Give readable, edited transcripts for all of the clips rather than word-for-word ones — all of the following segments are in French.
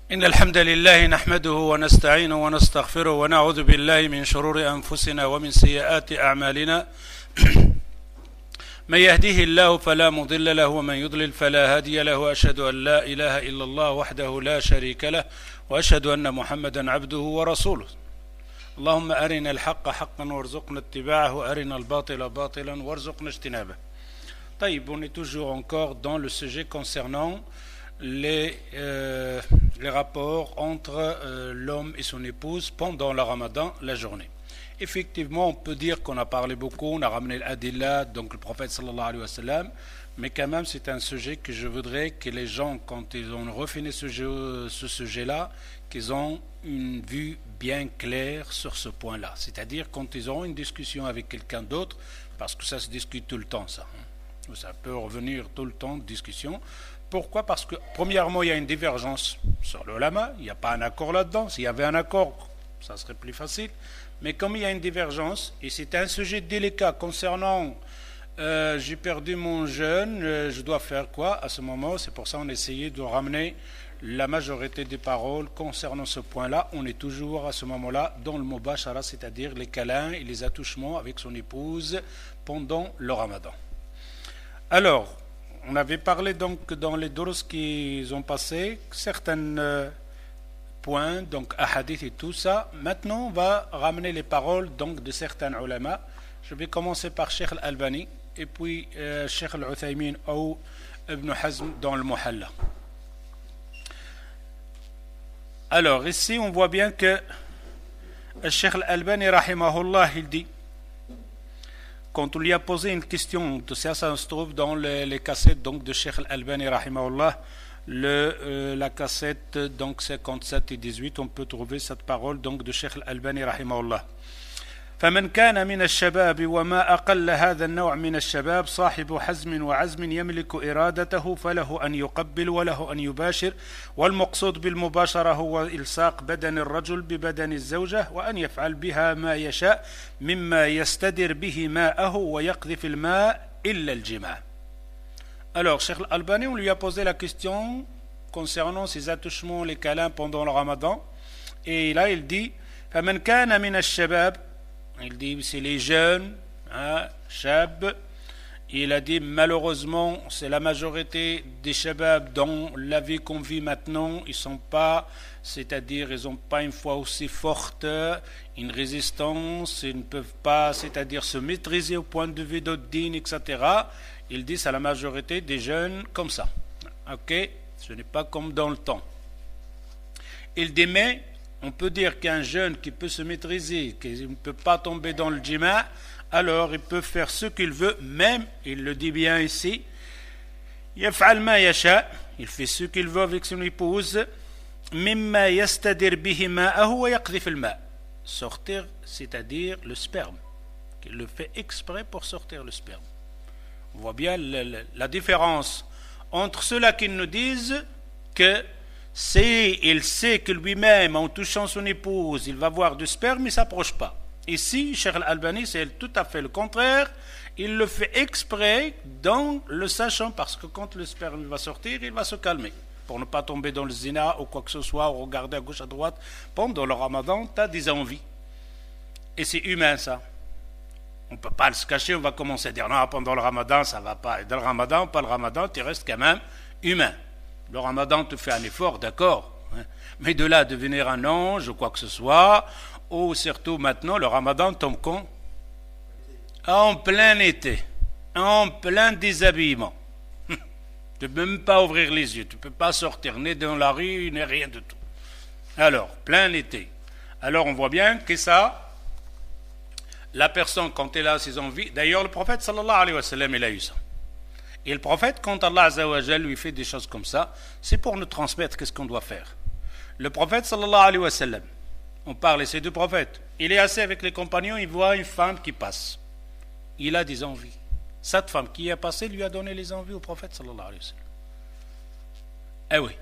إن الحمد لله نحمده ونستعينه ونستغفره ونعوذ بالله من شرور أنفسنا ومن سيئات أعمالنا من يهديه الله فلا مضل له ومن يضلل فلا هادي له وأشهد أن لا إله إلا الله وحده لا شريك له وأشهد أن محمدا عبده ورسوله اللهم أرنا الحق حقا وارزقنا اتباعه وأرنا الباطل باطلا وارزقنا اجتنابه. طيب, on est toujours encore dans le sujet concernant les rapports entre l'homme et son épouse pendant le ramadan, la journée. Effectivement, on peut dire qu'on a parlé beaucoup, on a ramené l'adillah, donc le prophète sallallahu alayhi wa sallam, mais quand même c'est un sujet que je voudrais que les gens, quand ils ont refait ce sujet-là, qu'ils ont une vue bien claire sur ce point-là. C'est-à-dire quand ils auront une discussion avec quelqu'un d'autre, parce que ça se discute tout le temps, ça peut revenir tout le temps de discussion. Pourquoi? Parce que premièrement il y a une divergence sur le ulama, il n'y a pas un accord là-dedans. S'il y avait un accord, ça serait plus facile, mais comme il y a une divergence et c'est un sujet délicat concernant j'ai perdu mon jeûne, je dois faire quoi à ce moment? C'est pour ça qu'on a essayé de ramener la majorité des paroles concernant ce point-là. On est toujours à ce moment-là dans le mubashara, c'est-à-dire les câlins et les attouchements avec son épouse pendant le ramadan. Alors, on avait parlé donc dans les durs qui ont passé certains points, donc ahadith et tout ça. Maintenant, on va ramener les paroles donc de certains ulama. Je vais commencer par Cheikh Al-Albani et puis Cheikh Al-Uthaymin ou Ibn Hazm dans le Muhalla. Alors, ici, on voit bien que Cheikh Al-Albani, rahimahullah, il dit, quand on lui a posé une question, ça se trouve dans les cassettes donc, de Cheikh Al-Albani, rahimahullah, la cassette donc 57 et 18, on peut trouver cette parole donc, de Cheikh Al-Albani, rahimahullah. فمن كان من الشباب وما أقل هذا النوع من الشباب صاحب حزم وعزم يملك إرادته فله أن يقبل وله أن يباشر والمقصود بالمباشرة هو إلصاق بدن الرجل ببدن الزوجة وأن يفعل بها ما يشاء مما يستدر به ماءه ويقذف الماء إلا الجماع. Alors, Cheikh Al-Albani, on lui a posé la question concernant ses attouchements, les câlins pendant le ramadan, et là il dit فمن كان من الشباب, il dit c'est les jeunes, shab. Il a dit malheureusement c'est la majorité des shabab dans la vie qu'on vit maintenant, ils sont pas, c'est-à-dire ils n'ont pas une foi aussi forte, une résistance, ils ne peuvent pas, c'est-à-dire se maîtriser au point de vue d'autres dînes, etc. Il dit c'est la majorité des jeunes comme ça. Ok, ce n'est pas comme dans le temps. Il dit mais on peut dire qu'un jeune qui peut se maîtriser, qui ne peut pas tomber dans le djima, alors il peut faire ce qu'il veut, même, il le dit bien ici, يفعل ما يشاء, il fait ce qu'il veut avec son épouse, مما يستدر به ماءه ويقذف الماء, sortir, c'est-à-dire le sperme, qu'il le fait exprès pour sortir le sperme. On voit bien la différence entre ceux-là qui nous disent que il sait que lui-même, en touchant son épouse, il va voir du sperme, il ne s'approche pas. Ici, Cheikh Al-Albani, c'est tout à fait le contraire. Il le fait exprès dans le sachant, parce que quand le sperme va sortir, il va se calmer. Pour ne pas tomber dans le zina ou quoi que ce soit, ou regarder à gauche, à droite. Pendant le ramadan, tu as des envies. Et c'est humain, ça. On ne peut pas se cacher, on va commencer à dire non, pendant le ramadan, ça ne va pas. Et dans le ramadan, pas le ramadan, tu restes quand même humain. Le ramadan te fait un effort, d'accord, mais de là à devenir un ange ou quoi que ce soit, ou surtout maintenant, le ramadan tombe quand? En plein été, en plein déshabillement. Tu ne peux même pas ouvrir les yeux, tu ne peux pas sortir, ni dans la rue, ni rien de tout. Alors, plein été. Alors on voit bien que ça, la personne quand elle a ses envies, d'ailleurs le prophète sallallahu alayhi wa sallam, il a eu ça. Et le prophète, quand Allah Azza wa Jal lui fait des choses comme ça, c'est pour nous transmettre qu'est-ce qu'on doit faire. Le prophète sallallahu alayhi wa sallam, on parle, c'est du prophète, il est assis avec les compagnons, il voit une femme qui passe. Il a des envies. Cette femme qui est passée lui a donné les envies au prophète sallallahu alayhi wa sallam. Eh oui.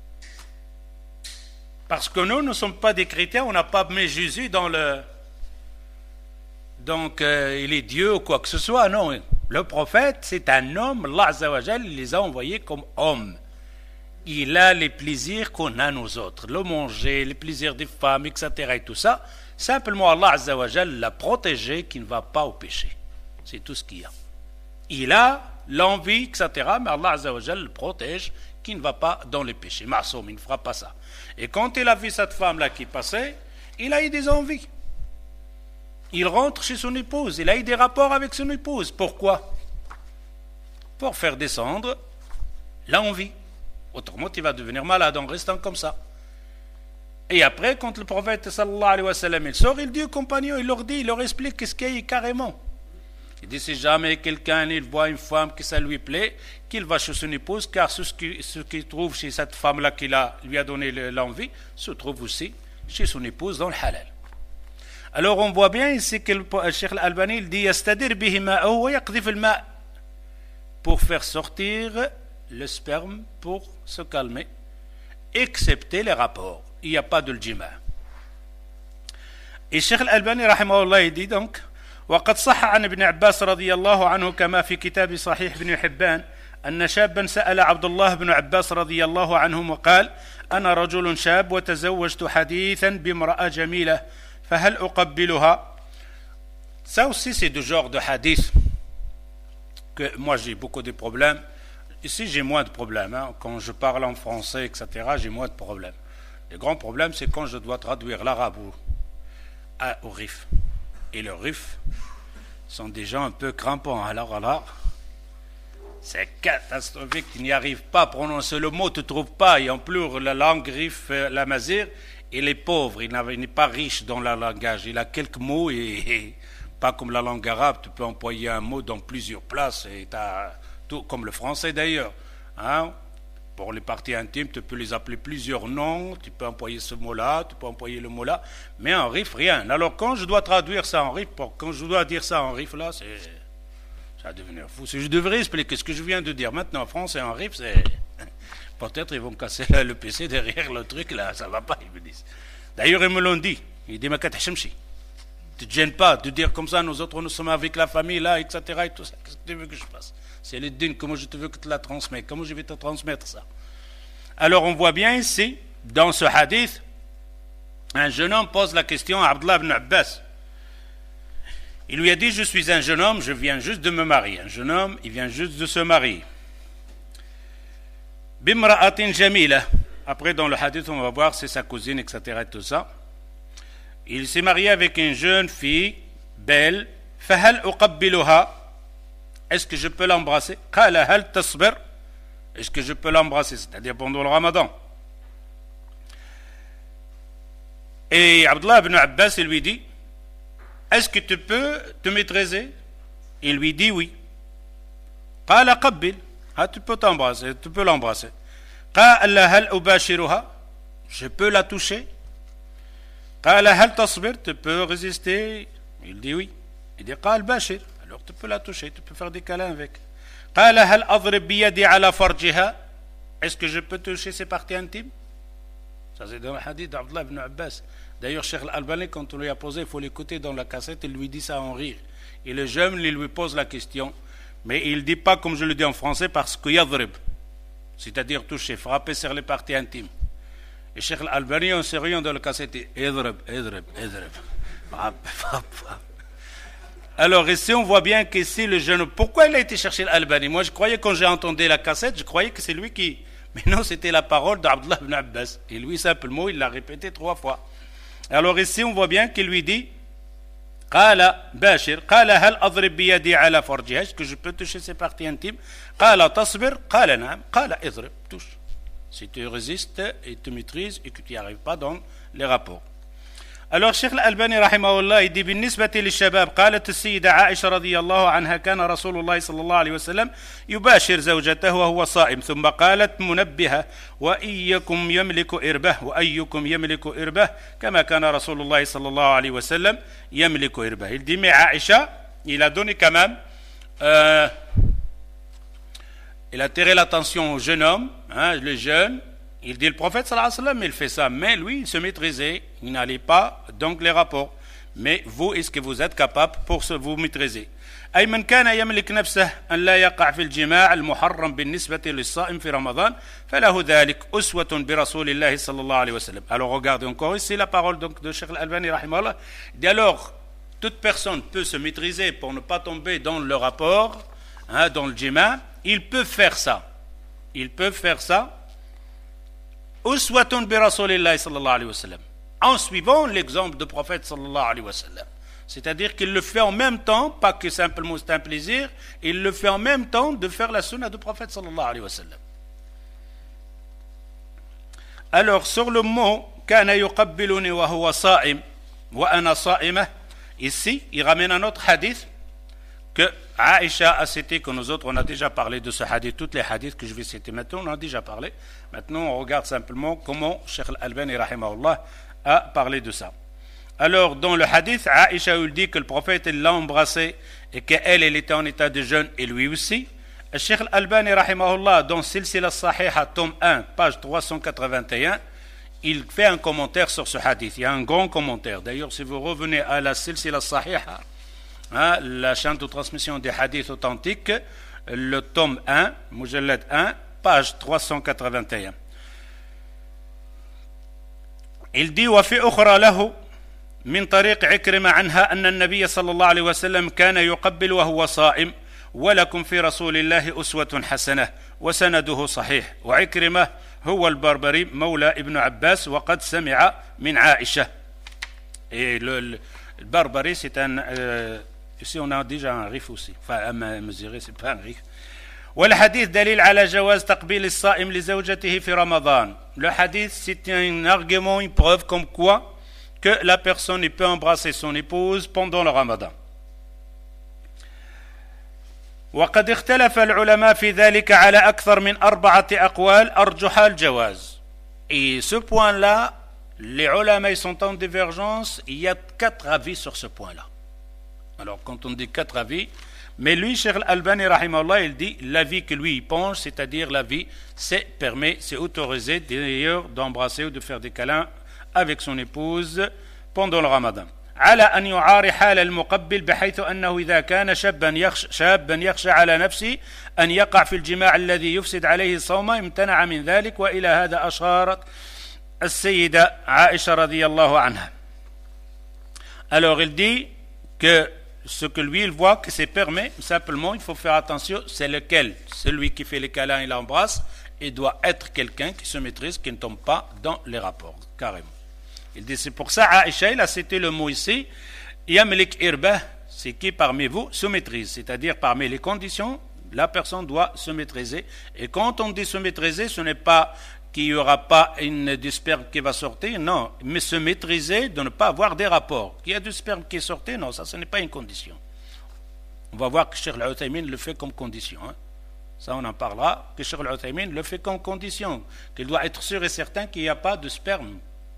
Parce que nous ne sommes pas des chrétiens, on n'a pas mis Jésus dans le... Donc, il est Dieu ou quoi que ce soit, non. Le prophète, c'est un homme, Allah Azza wa Jal, il les a envoyés comme hommes. il a les plaisirs qu'on a nous autres, le manger, les plaisirs des femmes, etc. et tout ça. Simplement, Allah Azza wa Jal l'a protégé qui ne va pas au péché. C'est tout ce qu'il y a. Il a l'envie, etc. Mais Allah Azza wa Jal le protège qui ne va pas dans les péchés. Ma'soum, il ne fera pas ça. Et quand il a vu cette femme-là qui passait, il a eu des envies. Il rentre chez son épouse, il a eu des rapports avec son épouse. Pourquoi? Pour faire descendre l'envie. Autrement, il va devenir malade en restant comme ça. Et après, quand le prophète sallallahu alayhi wa sallam il sort, il dit aux compagnons, il leur explique qu'est-ce qu'il y a carrément. Il dit si jamais quelqu'un il voit une femme que ça lui plaît, qu'il va chez son épouse, car ce qu'il trouve chez cette femme-là qui lui a donné l'envie, se trouve aussi chez son épouse dans le halal. Alors on voit bien ici que le Cheikh Al-Albani il dit yastadir bihi ma'ahu wa yaqdhif al-ma' pour faire sortir le sperme pour se calmer, excepté les rapports. Il n'y a pas de l'jima. Et Cheikh Al-Albani rahimahullah il dit donc وقد صح عن ابن عباس رضي الله عنه كما في كتاب صحيح ابن حبان أن شابا سأل عبد الله بن عباس رضي الله عنهم وقال أنا رجل شاب وتزوجت حديثا بامرأة جميلة فهل أقبلها. Ça aussi c'est du genre de hadith que moi j'ai beaucoup de problèmes. Ici j'ai moins de problèmes. Quand je parle en français, etc., j'ai moins de problèmes. Le grand problème c'est quand je dois traduire l'arabe au RIF. Et le RIF sont des gens un peu crampants. Alors là, c'est catastrophique. Tu n'y arrives pas à prononcer le mot, tu ne trouves pas. Et en plus, la langue RIF, la mazir, il est pauvre. Il n'est pas riche dans le langage. Il a quelques mots et pas comme la langue arabe. Tu peux employer un mot dans plusieurs places. Et tout, comme le français d'ailleurs. Pour les parties intimes, tu peux les appeler plusieurs noms, tu peux employer ce mot-là, tu peux employer le mot-là, mais en RIF, rien. Alors quand je dois traduire ça en RIF, quand je dois dire ça en RIF, là, ça va devenir fou. Si je devrais expliquer ce que je viens de dire maintenant en français en RIF, c'est... Peut-être ils vont me casser le PC derrière le truc, là, ça va pas, ils me disent. D'ailleurs, ils me l'ont dit. Ils disent, mais tu ne te gênes pas de dire comme ça, nous autres, nous sommes avec la famille, là, etc. et tout ça. Qu'est-ce que tu veux que je fasse? C'est le din, comment je te veux que tu la transmettes? Comment je vais te transmettre ça? Alors on voit bien ici, dans ce hadith, un jeune homme pose la question à Abdullah ibn Abbas. Il lui a dit, je suis un jeune homme, je viens juste de me marier. Un jeune homme, il vient juste de se marier. Bimra'atin jamila. Après dans le hadith, on va voir, c'est sa cousine, etc. et tout ça. Il s'est marié avec une jeune fille, belle. Fahal uqabbiluha. Est-ce que je peux l'embrasser? Qala hal tasbir. Est-ce que je peux l'embrasser? C'est-à-dire pendant le ramadan. Et Abdullah ibn Abbas, il lui dit, est-ce que tu peux te maîtriser? Il lui dit oui. Qala qabbil. Tu peux t'embrasser, tu peux l'embrasser. Qala hal ubashiruha. Je peux la toucher. Qala hal tasbir. Tu peux résister? Il dit oui. Il dit qal bashir. Alors tu peux la toucher, tu peux faire des câlins avec. Est-ce que je peux toucher ses parties intimes? Ça c'est dans le hadith d'Abdullah ibn Abbas. D'ailleurs, Cheikh Al-Albani, quand on lui a posé, il faut l'écouter dans la cassette, il lui dit ça en rire. Et le jeune, il lui pose la question. Mais il ne dit pas comme je le dis en français, parce que yadrib, c'est-à-dire toucher, frapper sur les parties intimes. Et Cheikh Al-Albani, en sérieux dans la cassette, il dit idrib. Alors ici on voit bien qu'ici le jeune... Pourquoi il a été chercher l'Albani? Moi je croyais quand j'ai entendu la cassette, je croyais que c'est lui qui... Mais non, c'était la parole d'Abdullah ibn Abbas. Et lui simplement il l'a répété 3 fois. Alors ici on voit bien qu'il lui dit Qala bashir, qala hal adrib biyadi ala farjiha. Est-ce que je peux toucher ses parties intimes? Qala tasbir, qala naam, qala idrib, touche. Si tu résistes et tu maîtrises et que tu n'y arrives pas dans les rapports. Alors Cheikh Al-Albani rahimahullah il dit بالنسبة للشباب قالت السيدة عائشة رضي الله عنها كان رسول الله صلى الله عليه وسلم يباشر زوجته وهو صائم ثم قالت منبهة وأيكم يملك إربه كما كان رسول الله صلى الله عليه وسلم يملك إربه. Il dit mais Aïcha il a donné quand même il a attiré l'attention au jeune homme, le jeune. Il dit le prophète sallallahu alayhi wa sallam, il fait ça, mais lui il se maîtrisait, il n'allait pas donc les rapports. Mais vous, est-ce que vous êtes capable pour vous maîtriser? أي من كان يملك نفسه أن لا يقع في الجماع المحرم بالنسبة للصائم في رمضان فله ذلك أسوة برسول الله صلى الله عليه وسلم. Alors regardez encore ici la parole donc de Cheikh Al-Albani rahimahullah. Alors toute personne peut se maîtriser pour ne pas tomber dans le rapport, dans le jima. Il peut faire ça. Il peut faire ça. Uswatun bi rasulillahi sallallahu alayhi wa sallam. En suivant l'exemple du prophète sallallahu alayhi wa sallam. C'est-à-dire qu'il le fait en même temps, pas que simplement c'est un plaisir, il le fait en même temps de faire la sunna du prophète sallallahu alayhi wa sallam. Alors sur le mot kana yuqabbiluni wa huwa sa'im wa ana sa'imah, ici il ramène un autre hadith que Aïcha a cité, que nous autres on a déjà parlé de ce hadith, toutes les hadiths que je vais citer maintenant on en a déjà parlé. Maintenant on regarde simplement comment Cheikh Al-Albani rahimahullah a parlé de ça. Alors dans le hadith, Aïcha lui dit que le prophète l'a embrassé et qu'elle était en état de jeûne et lui aussi. Cheikh Al-Albani rahimahullah dans Silsila Sahiha tome 1 page 381, il fait un commentaire sur ce hadith. Il y a un grand commentaire. D'ailleurs si vous revenez à la Silsila Sahiha, la chaîne de transmission des hadiths authentiques, le tome 1, Mujallad 1, page 381. Il dit وفي أخرى له من طريق عكرمة عنها أن النبي صلى الله عليه وسلم كان يقبل وهو صائم ولكم في رسول الله أسوة حسنة وسنده صحيح وعكرمة هو البربري مولى ابن عباس وقد سمع من عائشة. Et le Barbari c'est un ici on a déjà un rif aussi, enfin à mesurer c'est pas un rif. والحديث دليل على جواز تقبيل الصائم لزوجته في رمضان. Le hadith c'est un argument, une preuve comme quoi que la personne peut embrasser son épouse pendant le ramadan. وقد اختلف العلماء في ذلك على أكثر من 4 أقوال أرجح الجواز. Et ce point-là, les ulama sont en divergence, il y a 4 avis sur ce point-là. Alors quand on dit 4 avis, mais lui, Cheikh Al-Albani rahimahullah, il dit l'avis que lui il pense, c'est-à-dire l'avis, c'est autorisé d'ailleurs d'embrasser ou de faire des câlins avec son épouse pendant le ramadan. على أن يعاري حال المقبل بحيث أنه إذا كان شابا يخشى على نفسه أن يقع في الجماع الذي يفسد عليه الصوم امتنع من ذلك وإلى هذا أشارت السيدة عائشة رضي الله عنها. Alors il dit que ce que lui il voit que c'est permis, simplement il faut faire attention, c'est lequel, celui qui fait les câlins et l'embrasse, il doit être quelqu'un qui se maîtrise, qui ne tombe pas dans les rapports, carrément. Il dit c'est pour ça Aïcha il a cité le mot ici, Yamlik irbah, c'est qui parmi vous se maîtrise, c'est-à-dire parmi les conditions, la personne doit se maîtriser. Et quand on dit se maîtriser, ce n'est pas qu'il n'y aura pas du sperme qui va sortir, non, mais se maîtriser de ne pas avoir des rapports. Qu'il y a du sperme qui est sorti, non, ça ce n'est pas une condition. On va voir que Cheikh Al-Uthaymin le fait comme condition. Ça on en parlera, que Cheikh Al-Uthaymin le fait comme condition, qu'il doit être sûr et certain qu'il n'y a pas de sperme.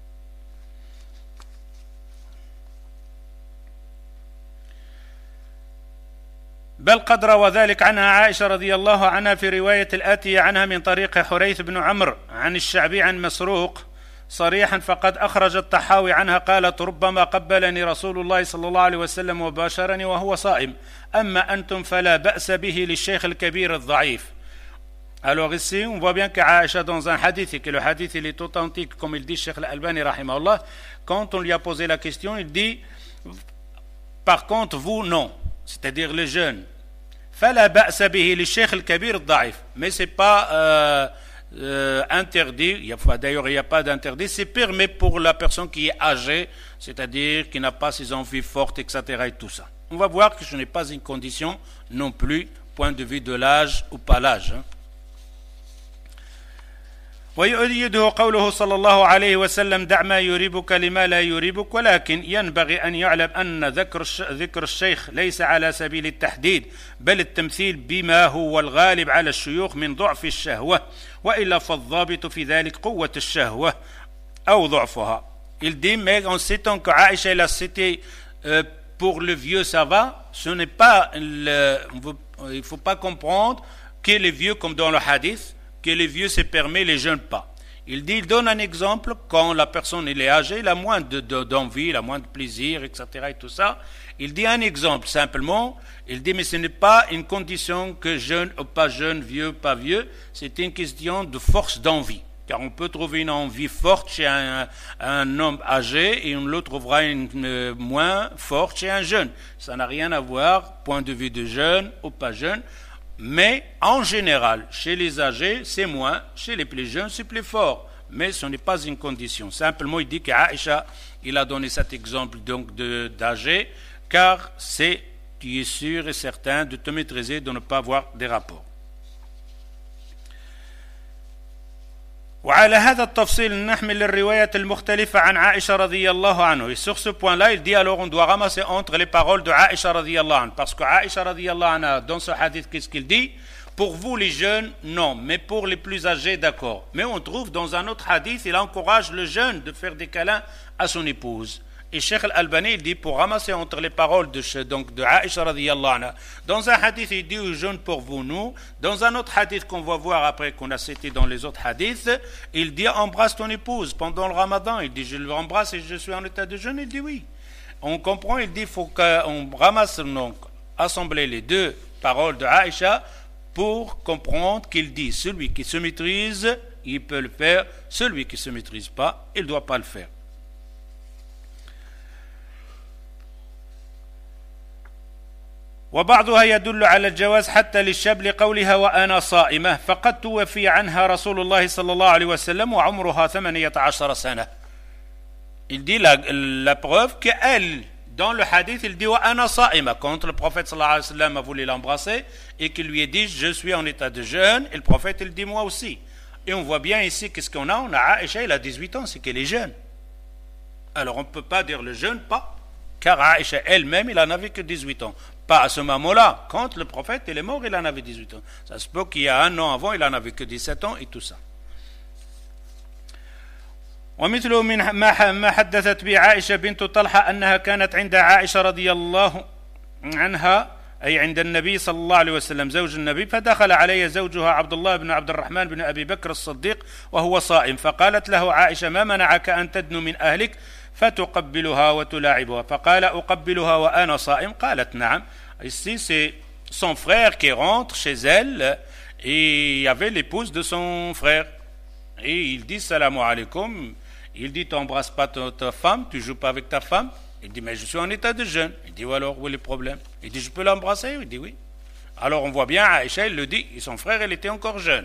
بل قد روى ذلك عنها عائشة رضي الله عنها في رواية الآتية عنها من طريق حريث بن عمرو عن الشعبي عن مسروق صريحا فقد أخرج الطحاوي عنها قالت ربما قبلني رسول الله صلى الله عليه وسلم وباشرني وهو صائم أما أنتم فلا بأس به للشيخ الكبير الضعيف. Alors ici on voit bien qu'Aïcha dans un hadith, et que le hadith il est authentique comme il dit Cheikh Al-Albani rahimahullah, quand on lui a posé la question il dit par contre vous non, c'est-à-dire les jeunes. فلا بأس به للشيخ الكبير الضعيف, mais c'est pas interdit, d'ailleurs il n'y a pas d'interdit, c'est permis pour la personne qui est âgée, c'est-à-dire qui n'a pas ses envies fortes, etc. et tout ça. On va voir que ce n'est pas une condition non plus, point de vue de l'âge ou pas l'âge. ويؤيده قوله صلى الله عليه وسلم دع ما يريبك لما لا يريبك ولكن ينبغي أن يعلم أن ذكر الشيخ ليس على سبيل التحديد بل التمثيل بما هو الغالب على الشيوخ من ضعف الشهوة وإلا فالضابط في ذلك قوة الشهوة أو ضعفها. Il dit mais en citant que Aïcha l'a cité pour le vieux ça va, ce n'est pas il ne faut pas comprendre que les vieux comme dans le hadith que les vieux se permet, les jeunes pas. Il donne un exemple quand la personne elle est âgée, il a moins d'envie, il a moins de plaisir, etc. et tout ça. Il dit un exemple simplement. Il dit mais ce n'est pas une condition que jeune ou pas jeune, vieux, pas vieux. C'est une question de force d'envie. Car on peut trouver une envie forte chez un homme âgé et on le trouvera une moins forte chez un jeune. Ça n'a rien à voir, point de vue de jeune ou pas jeune. Mais en général, chez les âgés, c'est moins. Chez les plus jeunes, c'est plus fort. Mais ce n'est pas une condition. Simplement, il dit qu'Aïcha, il a donné cet exemple donc d'âgé, car tu es sûr et certain de te maîtriser, de ne pas avoir des rapports. وعلى هذا التفصيل نحمل الروايات المختلفة عن عائشة رضي الله عنه. Et sur ce point-là, il dit alors on doit ramasser entre les paroles de Aïcha رضي الله عنه. Parce que Aïcha رضي الله عنها, dans ce hadith, qu'est-ce qu'il dit? Pour vous les jeunes, non, mais pour les plus âgés, d'accord. Mais on trouve dans un autre hadith, il encourage le jeune de faire des câlins à son épouse. Et Cheikh Al-Albani, il dit, pour ramasser entre les paroles de Aïcha radiyallahu anha, dans un hadith, il dit aux jeunes pour vous, nous. Dans un autre hadith qu'on va voir après, qu'on a cité dans les autres hadiths, il dit, embrasse ton épouse pendant le ramadan. Il dit, je l'embrasse et je suis en état de jeûne. Il dit, oui. On comprend, il dit, il faut qu'on ramasse, donc, assembler les deux paroles de Aïcha pour comprendre qu'il dit, celui qui se maîtrise, il peut le faire. Celui qui ne se maîtrise pas, il ne doit pas le faire. وبعضها يدل على الجواز حتى للشاب لقولها وأنا صائمة فقد توفي عنها رسول الله صلى الله عليه وسلم وعمرها 18 سنة. Il dit la preuve qu'elle, dans le hadith, il dit وأنا صائمة quand le prophète صلى الله عليه وسلم a voulu l'embrasser et qu'il lui a dit je suis en état de jeûne, et le prophète il dit moi aussi. Et on voit bien ici qu'est-ce qu'on a. On a Aïcha, elle a 18 ans, c'est qu'elle est jeune. Alors on ne peut pas dire le jeune pas, car Aïcha elle-même il en avait que 18 ans. Pas à ce moment-là. Quand le prophète il est mort, il en avait 18 ans. Ça se peut qu'il y a un an avant, il en avait que 17 ans et tout ça. ومثله من ما حدثت به عائشة بنت طلحة أنها كانت عند عائشة رضي الله عنها أي عند النبي صلى الله عليه وسلم زوج النبي فدخل علي زوجها عبد الله بن عبد الرحمن بن أبي بكر الصديق وهو صائم فقالت له عائشة ما منعك أن تدنو من أهلك فتقبلها وتلاعبها فقال أقبلها وأنا صائم قالت نعم. Ici c'est son frère qui rentre chez elle et il y avait l'épouse de son frère et il dit salam alaikum. Il dit t'embrasses pas ta femme, tu joues pas avec ta femme. Il dit mais je suis en état de jeûne. Il dit alors où est le problème? Il dit je peux l'embrasser? Il dit oui. Alors on voit bien Aïcha il le dit et son frère il était encore jeune.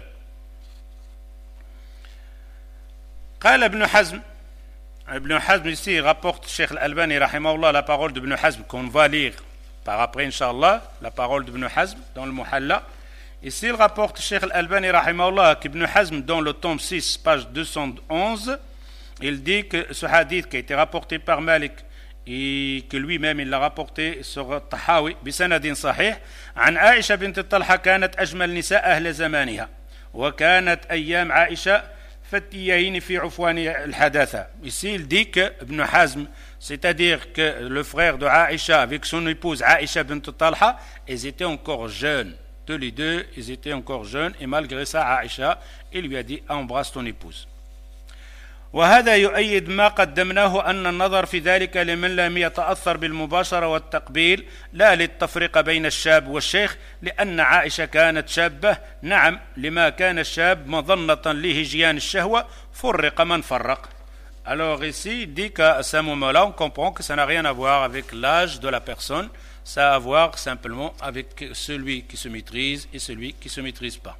قال ابن حزم Ibn Hazm ici rapporte Cheikh Al-Albani rahimahullah la parole d'Ibn Hazm qu'on va lire par après Inch'Allah, la parole d'Ibn Hazm dans le Muhalla. Ici il rapporte Cheikh Al-Albani rahimahullah qu'Ibn Hazm dans le tome 6 page 211 il dit que ce hadith qui a été rapporté par Malik et que lui-même il l'a rapporté sur Tahawi بسند صحيح عن عائشة بنت طلحة كانت أجمل نساء أهل زمانها وكانت أيام عائشة فتيين في عفوان الحداثة. Ici il dit que Ibn Hazm, c'est-à-dire que le frère de Aïcha avec son épouse Aïcha bint Talha, ils étaient encore jeunes. Tous les deux, ils étaient encore jeunes et malgré ça Aïcha, il lui a dit embrasse ton épouse. وهذا يؤيد ما قدمناه أن النظر في ذلك لمن لم يتأثر بالمباشرة والتقبيل لا للتفرقة بين الشاب والشيخ لأن عائشة كانت شابة نعم لما كان الشاب مظنة لهجيان الشهوة فرق من فرق. Alors ici il dit qu'à ce moment-là on comprend que ça n'a rien à voir avec l'âge de la personne, ça a à voir simplement avec celui qui se maîtrise et celui qui ne se maîtrise pas.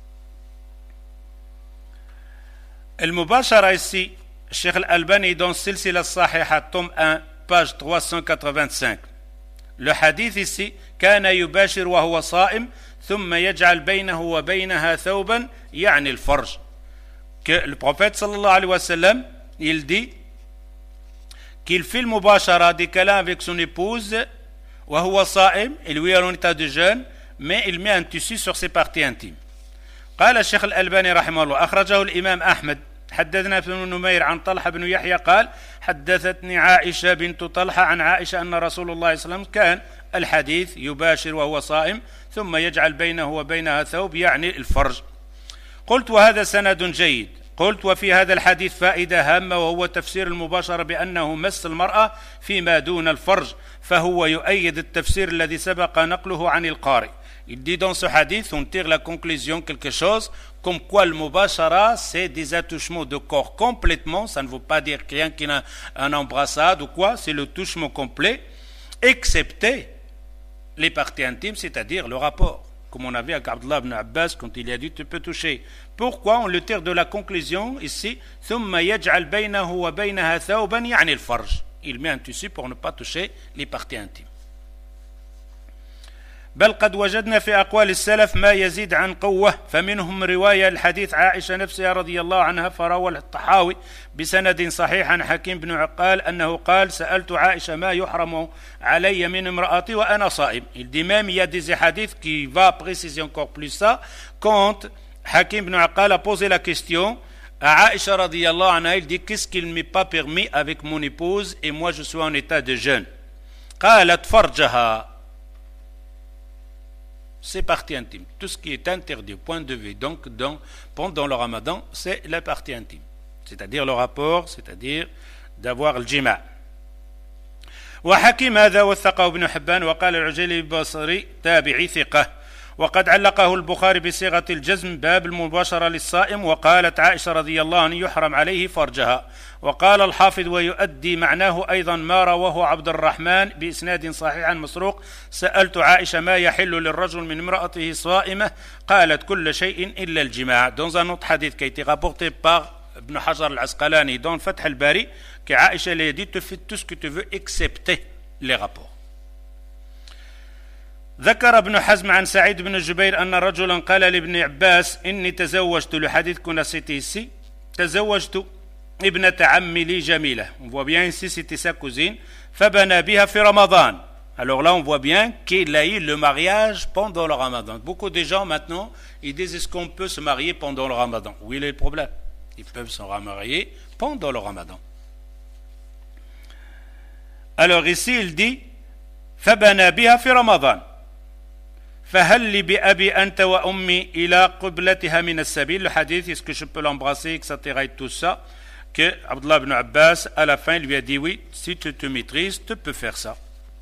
المباشرة ici, Cheikh Al-Albani dans Silsila Sahiha, tome 1, page 385. Le hadith ici, كان يباشر وهو صائم ثم يجعل بينه وبينها ثوبا يعني الفرج. Que le prophète sallallahu alayhi wa sallam, il dit qu'il fait le mubashara des câlins avec son épouse وهو صائم, et lui est en état de jeûne, mais il met un tissu sur ses parties intimes. قال الشيخ الألباني رحمه الله أخرجه الإمام أحمد حدثنا ابن نمير عن طلحة بن يحيى قال حدثتني عائشة بنت طلحة عن عائشة أن رسول الله صلى الله عليه وسلم كان الحديث يباشر وهو صائم ثم يجعل بينه وبينها ثوب يعني الفرج. قلت وهذا سند جيد قلت وفي هذا الحديث فائدة هامة وهو تفسير المباشرة بأنه مس المرأة فيما دون الفرج فهو يؤيد التفسير الذي سبق نقله عن القارئ. Il dit dans ce hadith, on tire la conclusion quelque chose comme quoi le mubashara c'est des attouchements de corps complètement, ça ne veut pas dire rien qu'un embrassade ou quoi, c'est le touchement complet, excepté les parties intimes, c'est-à-dire le rapport. Comme on avait avec Abdullah ibn Abbas quand il a dit tu peux toucher. Pourquoi on le tire de la conclusion ici ثم يجعل بينه وبينها ثوبا يعني الفرج. Il met un tissu pour ne pas toucher les parties intimes. بل قد وجدنا في أقوال السلف ما يزيد عن قوة فمنهم رواية الحديث عائشة نفسها رضي الله عنها فروى الطحاوي بسند صحيح عن حكيم بن عقال أنه قال سألت عائشة ما يحرم علي من امرأتي وأنا صائم. Il dit même il y a des hadiths qui va préciser encore plus ça quand Hakim ibn Aqal a posé la question à Aisha radiyallahu anha, il dit qu'est-ce qu'il ne m'est pas permis avec mon épouse et moi je suis en état de jeûne. قالت فرجها, c'est partie intime. Tout ce qui est interdit, point de vue. Donc, pendant le ramadan, c'est la partie intime. C'est-à-dire le rapport, c'est-à-dire d'avoir le jima'. وحكيم هذا وثقه ابن حبان وقال العجيلي البصري تابعي ثقة وقد علقه البخاري بصيغة الجزم باب المباشرة للصائم وقالت عائشة رضي الله عنها يحرم عليه فرجها وقال الحافظ ويؤدي معناه أيضا ما رواه عبد الرحمن بإسناد صحيح عن مسروق سألت عائشة ما يحل للرجل من امرأته صائمة قالت كل شيء إلا الجماع. Dans un autre hadith qui a été rapporté par Ibn Hajar al-Asqalani dans Fath al-Bari que Aisha lui a dit tu fais tout ce que tu veux excepté les rapports. ذكر ابن حزم عن سعيد بن جبير أن رجلا قال لابن عباس إني تزوجت le hadith qu'on a cité ici تزوجت ابنة عمي لي جميلة. On voit bien ici c'était sa cousine فبنى بها في رمضان. Alors là on voit bien qu'il a eu le mariage pendant le ramadan. Beaucoup de gens maintenant ils disent est-ce qu'on peut se marier pendant le ramadan? Où est le problème? Ils peuvent se remarier pendant le ramadan. Alors ici il dit فبنى بها في رمضان فهل لي بأبي أنت وأمي إلى قبلتها من السبيل. Le hadith, est-ce que je peux l'embrasser, etc. et tout ça, que Abdullah ibn Abbas à la fin lui a dit oui, si tu te maîtrises, tu peux faire ça.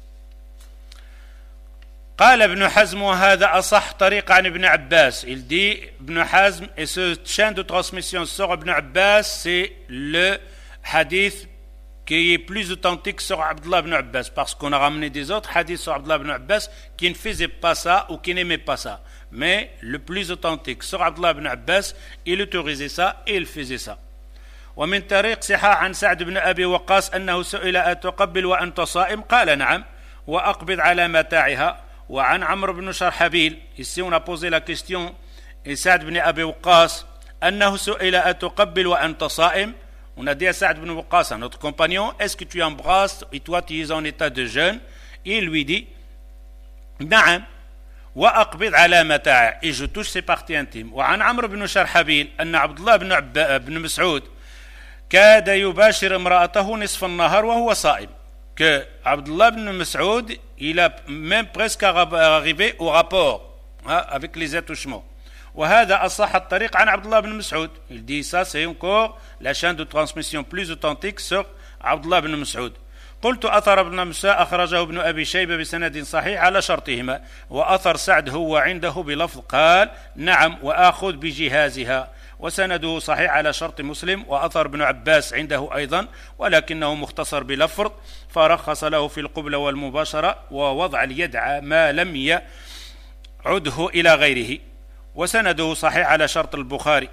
قال ابن حزم وهذا أصح طريق عن ابن عباس. Il dit Ibn Hazm et ce chaîne de transmission sur Ibn Abbas c'est le hadith qui est plus authentique sur Abdullah ibn Abbas parce qu'on a ramené des autres hadiths sur Abdullah ibn Abbas qui ne faisaient pas ça ou qui n'aimaient pas ça. Mais le plus authentique sur Abdullah ibn Abbas, il autorisait ça et il faisait ça. ومن طريق صحاح عن سعد بن أبي وقاص أنه سئل أتقبل وأنت صائم قال نعم وأقبض على متاعها. وعن عمرو بن شرحبيل, ici on a posé la question et Sa'd ibn Abi Waqqas أنه سئل أتقبل وأنت صائم. On a dit à Sa'd ibn Waqqas, à notre compagnon, est-ce que tu embrasses et toi tu es en état de jeûne? Il lui dit نعم وأقبض على متاعه, et je touche ses parties intimes. وعن عمرو بن شرحبيل أن عبد الله بن مسعود كاد يباشر امرأته نصف النهار وهو صائم. Que Abdullah ibn Mas'ud, il a même presque arrivé au rapport avec les attouchements. وهذا أصح الطريق عن عبد الله بن مسعود. Il dit ça c'est encore la chaîne de transmission plus authentique sur Abdullah ibn Mas'ud. قلت أثر ابن موسى أخرجه ابن أبي شيبة بسند صحيح على شرطهما وأثر سعد هو عنده بلفظ قال نعم وآخذ بجهازها وسنده صحيح على شرط مسلم. وأثر ابن عباس عنده أيضا ولكنه مختصر بلفظ فرخص له في القبلة والمباشرة ووضع اليد ما لم يعده إلى غيره وسنده صحيح على شرط البخاري.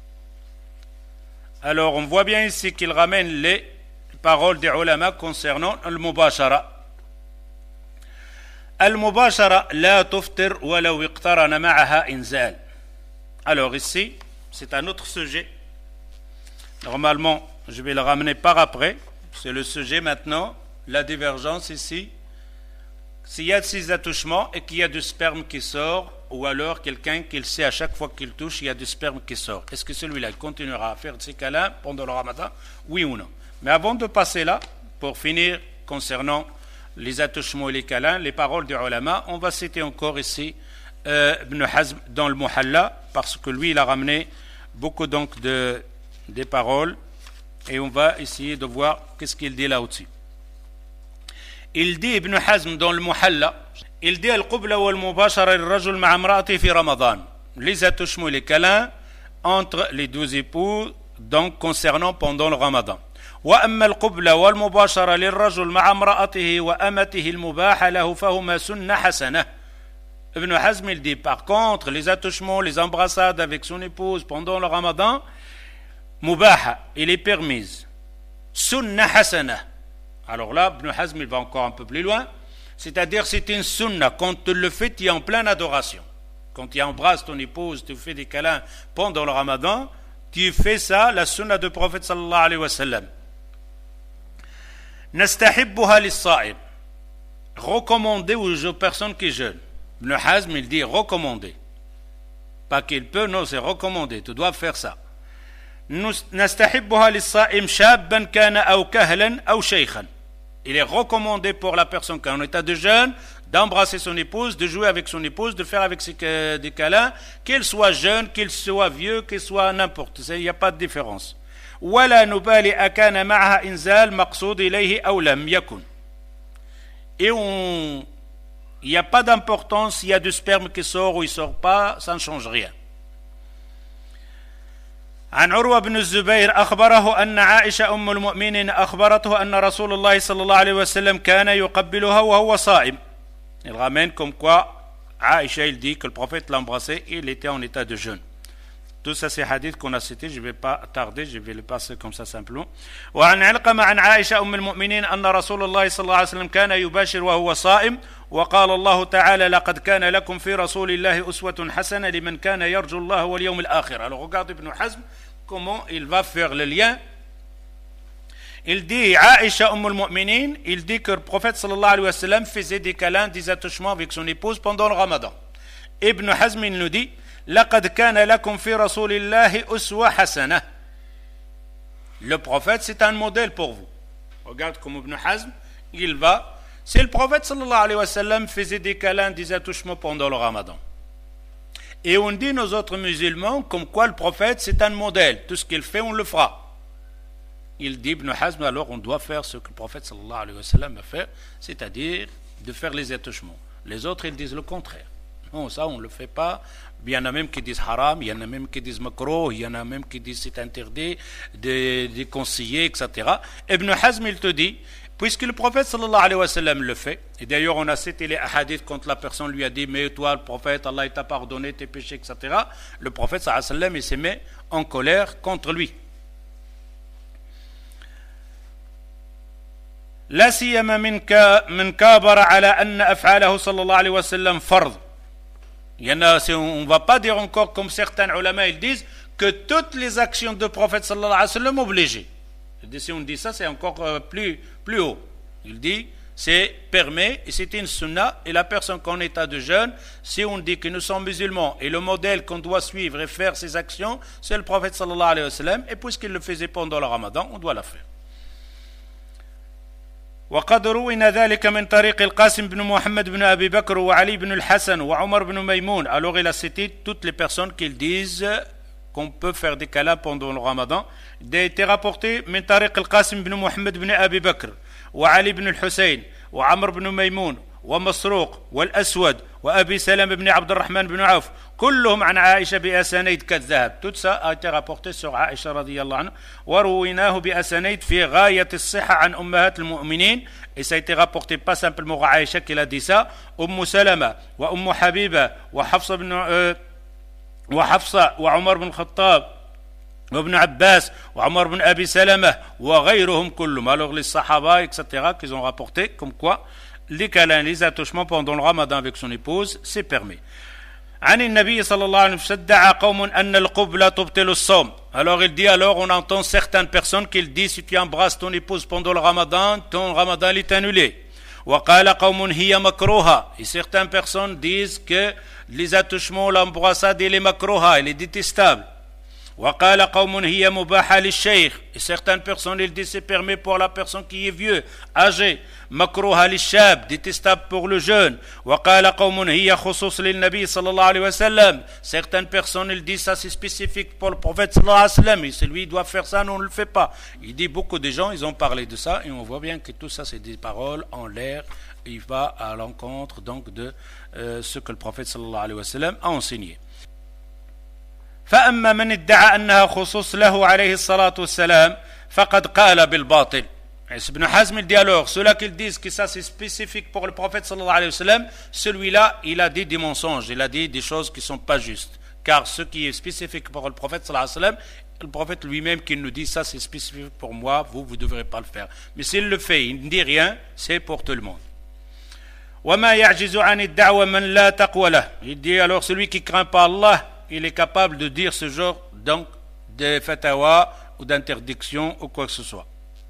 Alors on voit bien ici qu'il ramène les paroles des ulama concernant المباشرة. المباشرة لا تفطر ولو اقترن معها إنزال. Alors ici c'est un autre sujet. Normalement je vais le ramener par après. C'est le sujet maintenant, la divergence ici. S'il y a ces attouchements et qu'il y a du sperme qui sort, ou alors quelqu'un qui sait à chaque fois qu'il touche, il y a du sperme qui sort. Est-ce que celui-là continuera à faire ces câlins pendant le ramadan? Oui ou non? Mais avant de passer là, pour finir concernant les attouchements et les câlins, les paroles du ulama, on va citer encore ici Ibn Hazm dans le Muhalla, parce que lui il a ramené beaucoup donc de des paroles et on va essayer de voir qu'est-ce qu'il dit là-dessus. Il dit Ibn Hazm dans le Muhalla, il dit Al-Qubla wal-Mubashara lirrajul ma'a imra'atihi fi Ramadan. Les attouchements et les câlins entre les deux époux, donc concernant pendant le Ramadan. وأما القبلة والمباشرة للرجل مع امرأته وأمته المباحة له فهما سنة حسنة. Ibn Hazm il dit par contre les attouchements, les embrassades avec son épouse pendant le Ramadan, mubaha, il est permise. Sunna hasana. Alors là, Ibn Hazm il va encore un peu plus loin, c'est-à-dire c'est une sunna, quand tu le fais, tu es en pleine adoration. Quand tu embrasses ton épouse, tu fais des câlins pendant le Ramadan, tu fais ça, la sunna du prophète sallallahu alayhi wa sallam. Nastahibbuha lis-sa'im. Recommander aux personnes qui jeûnent. Ibn Hazm il dit recommander. Pas qu'il peut, non, c'est recommander. Tu dois faire ça. Nastahibbuha lis-sa'im shabban kana aw kahlan aw shaykhan. Il est recommandé pour la personne qui est en état de jeûne d'embrasser son épouse, de jouer avec son épouse, de faire avec des câlins, qu'il soit jeune, qu'il soit vieux, qu'il soit n'importe. Il n'y a pas de différence. ولا نبالي أكان معها إنزال مقصود إليه أو لم يكن. Et il n'y a pas d'importance s'il y a du sperme qui sort ou il ne sort pas, ça ne change rien. عن عروة بن الزبير أخبره أن عائشة أم المؤمنين أخبرته أن رسول الله صلى الله عليه وسلم كان يقبلها وهو صائم. Il ramène comme quoi Aïcha il dit que le prophète l'embrassait et il était en état de jeûne. Tout ça c'est hadith qu'on a cité, je ne vais pas tarder, je vais le passer comme ça simplement. وعن علقمة عن عائشة أم المؤمنين أن رسول الله صلى الله عليه وسلم كان يباشر وهو صائم وقال الله تعالى لقد كان لكم في رسول الله أسوة حسنة لمن كان يرجو الله واليوم الآخر. Alors regarde Ibn Hazm comment il va faire le lien. Il dit Aïcha al-Mu'minin, il dit que le prophète sallallahu alayhi wa sallam faisait des câlins, des attouchements avec son épouse pendant le Ramadan. Ibn Hazm il nous dit لقد كان لكم في رسول الله أسوة حسنة. Le prophète c'est un modèle pour vous. Regarde comme Ibn Hazm il va. C'est le prophète sallallahu alayhi wa sallam faisait des câlins, des attouchements pendant le Ramadan. Et on dit nos autres musulmans comme quoi le prophète c'est un modèle. Tout ce qu'il fait on le fera. Il dit Ibn Hazm alors on doit faire ce que le prophète sallallahu alayhi wa sallam a fait, c'est-à-dire de faire les attouchements. Les autres ils disent le contraire. Non, ça on ne le fait pas. Il y en a même qui disent haram, il y en a même qui disent makro, il y en a même qui disent c'est interdit, de conseiller, etc. Ibn Hazm il te dit, puisque le prophète sallallahu alayhi wa sallam le fait, et d'ailleurs on a cité les hadiths quand la personne lui a dit mais toi le prophète, Allah t'a pardonné tes péchés, etc. Le prophète sallallahu alayhi wa sallam il se met en colère contre lui. لا سيما من كابر على أن أفعاله صلى الله عليه وسلم فرض. Il y en a, on ne va pas dire encore comme certains ulama ils disent que toutes les actions du prophète sallallahu alayhi wa sallam obligées. Si on dit ça c'est encore plus haut. Il dit c'est permis et c'est une sunna et la personne qu'en état de jeûne, si on dit que nous sommes musulmans et le modèle qu'on doit suivre et faire ces actions c'est le prophète sallallahu alayhi wa sallam et puisqu'il le faisait pendant le Ramadan on doit la faire. وقد روينا ذلك من طريق القاسم بن محمد بن أبي بكر وعلي بن الحسن وعمر بن ميمون. Alors il a cité toutes les personnes qui disent qu'on peut faire des câlins pendant le Ramadan. Il a été rapporté من طريق القاسم بن محمد بن أبي بكر وعلي بن الحسين وعمر بن ميمون ومسروق والأسود وأبي سلمة بن عبد الرحمن بن عوف كلهم عن عائشة بأسانيد كالذهب. Tout ça a été rapporté sur Aïcha radiyallahu anha ورويناه بأسانيد في غاية الصحة عن أمهات المؤمنين. Et ça a été rapporté pas simplement à Aïcha qui a dit ça, سلمة وأم حبيبة وحفصة وعمر بن الخطاب وابن عباس وعمر بن أبي سلمة وغيرهم كلهم. Alors les sahaba etc. qu'ils ont rapporté comme quoi les câlins, les attouchements pendant le Ramadan avec son épouse, c'est permis. عن النبي صلى الله عليه وسلم دعا قوم أن القبلة تبطل الصوم. Alors il dit, alors on entend certaines personnes qui disent si tu embrasses ton épouse pendant le Ramadan, ton Ramadan est annulé. وقال قوم هي مكروهة. Et certaines personnes disent que les attouchements, l'embrassade, il est makruha, il est détestable. وقال قوم هي مباحة للشيخ. Et certaines personnes ils disent c'est permis pour la personne qui est vieux, âgé. مكروها للشاب, détestable pour le jeune. وقال قوم هي خصوص للنبي صلى الله عليه وسلم. Certaines personnes ils disent ça c'est spécifique pour le prophète صلى الله عليه وسلم. Et celui doit faire ça, nous on ne le fait pas. Il dit beaucoup de gens ils ont parlé de ça et on voit bien que tout ça c'est des paroles en l'air. Il va à l'encontre donc de ce que le prophète صلى الله عليه وسلم a enseigné. فأما من ادعى أنها خصوص له عليه الصلاة والسلام فقد قال بالباطل. Ibn Hazm il dit alors, ceux-là qui disent que ça c'est spécifique pour le prophète sallallahu alayhi wa sallam, celui-là il a dit des mensonges, il a dit des choses qui ne sont pas justes. Car ce qui est spécifique pour le prophète sallallahu alayhi wa sallam, le prophète lui-même qui nous dit ça c'est spécifique pour moi, vous ne devrez pas le faire. Mais s'il le fait, il ne dit rien, c'est pour tout le monde. وما يعجز عن الدعوة من لا تقوى له. Il dit alors celui qui ne craint pas Allah, il est capable de dire ce genre donc de fatawa ou d'interdiction ou quoi que ce soit.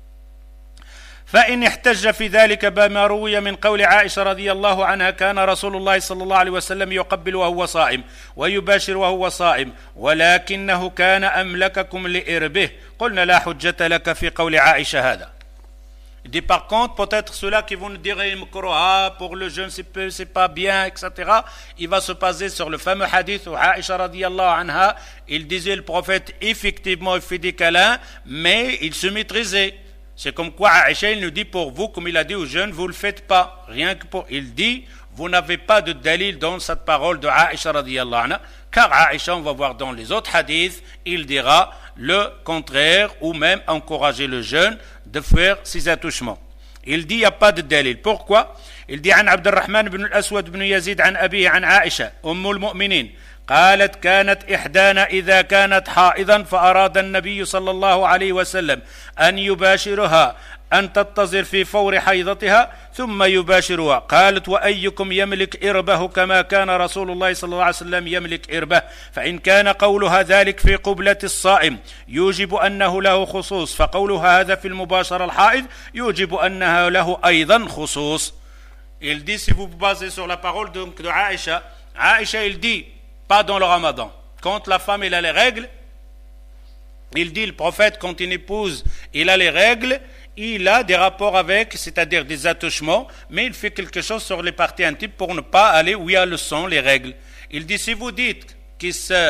فإن احتج في ذلك بما روي من قول عائشة رضي الله عنها كان رسول الله صلى الله عليه وسلم يقبل وهو صائم ويباشر وهو صائم ولكنه كان أملككم لإربه قلنا لا حجة لك في قول عائشة هذا. Il dit par contre, peut-être ceux-là qui vont nous dire pour le jeûne c'est pas bien, etc. Il va se baser sur le fameux hadith où Aïcha radiyallahu anha, il disait le prophète effectivement il fait des câlins, mais il se maîtrisait. C'est comme quoi Aïcha il nous dit pour vous, comme il a dit aux jeunes, vous le faites pas. Rien que pour, il dit, vous n'avez pas de dalil dans cette parole de Aïcha radiyallahu anha, car Aïcha, on va voir dans les autres hadiths, il dira le contraire ou même encourager le jeune de faire ses attouchements. Il dit il n'y a pas de dalil. Pourquoi? Il dit عن عبد الرحمن بن الأسود بن يزيد عن أبيه عن عائشة أم المؤمنين قالت كانت إحدانا إذا كانت حائضا فأراد النبي صلى الله عليه وسلم أن يباشرها أن تتظر في فور حيضتها ثم يباشرها قالت وأيكم يملك إربه كما كان رسول الله صلى الله عليه وسلم يملك إربه فإن كان قولها ذلك في قبلة الصائم يوجب أنه له خصوص فقولها هذا في المباشرة الحائض يوجب أنها له أيضا خصوص. Il dit si vous vous basez sur la parole de Aïcha, Aïcha il dit pas dans le ramadan, quand la femme elle a les règles, il dit le prophète quand une épouse il a les règles, il a des rapports avec, c'est-à-dire des attouchements, mais il fait quelque chose sur les parties intimes pour ne pas aller où il y a le sang, les règles. Il dit, si vous dites qu'il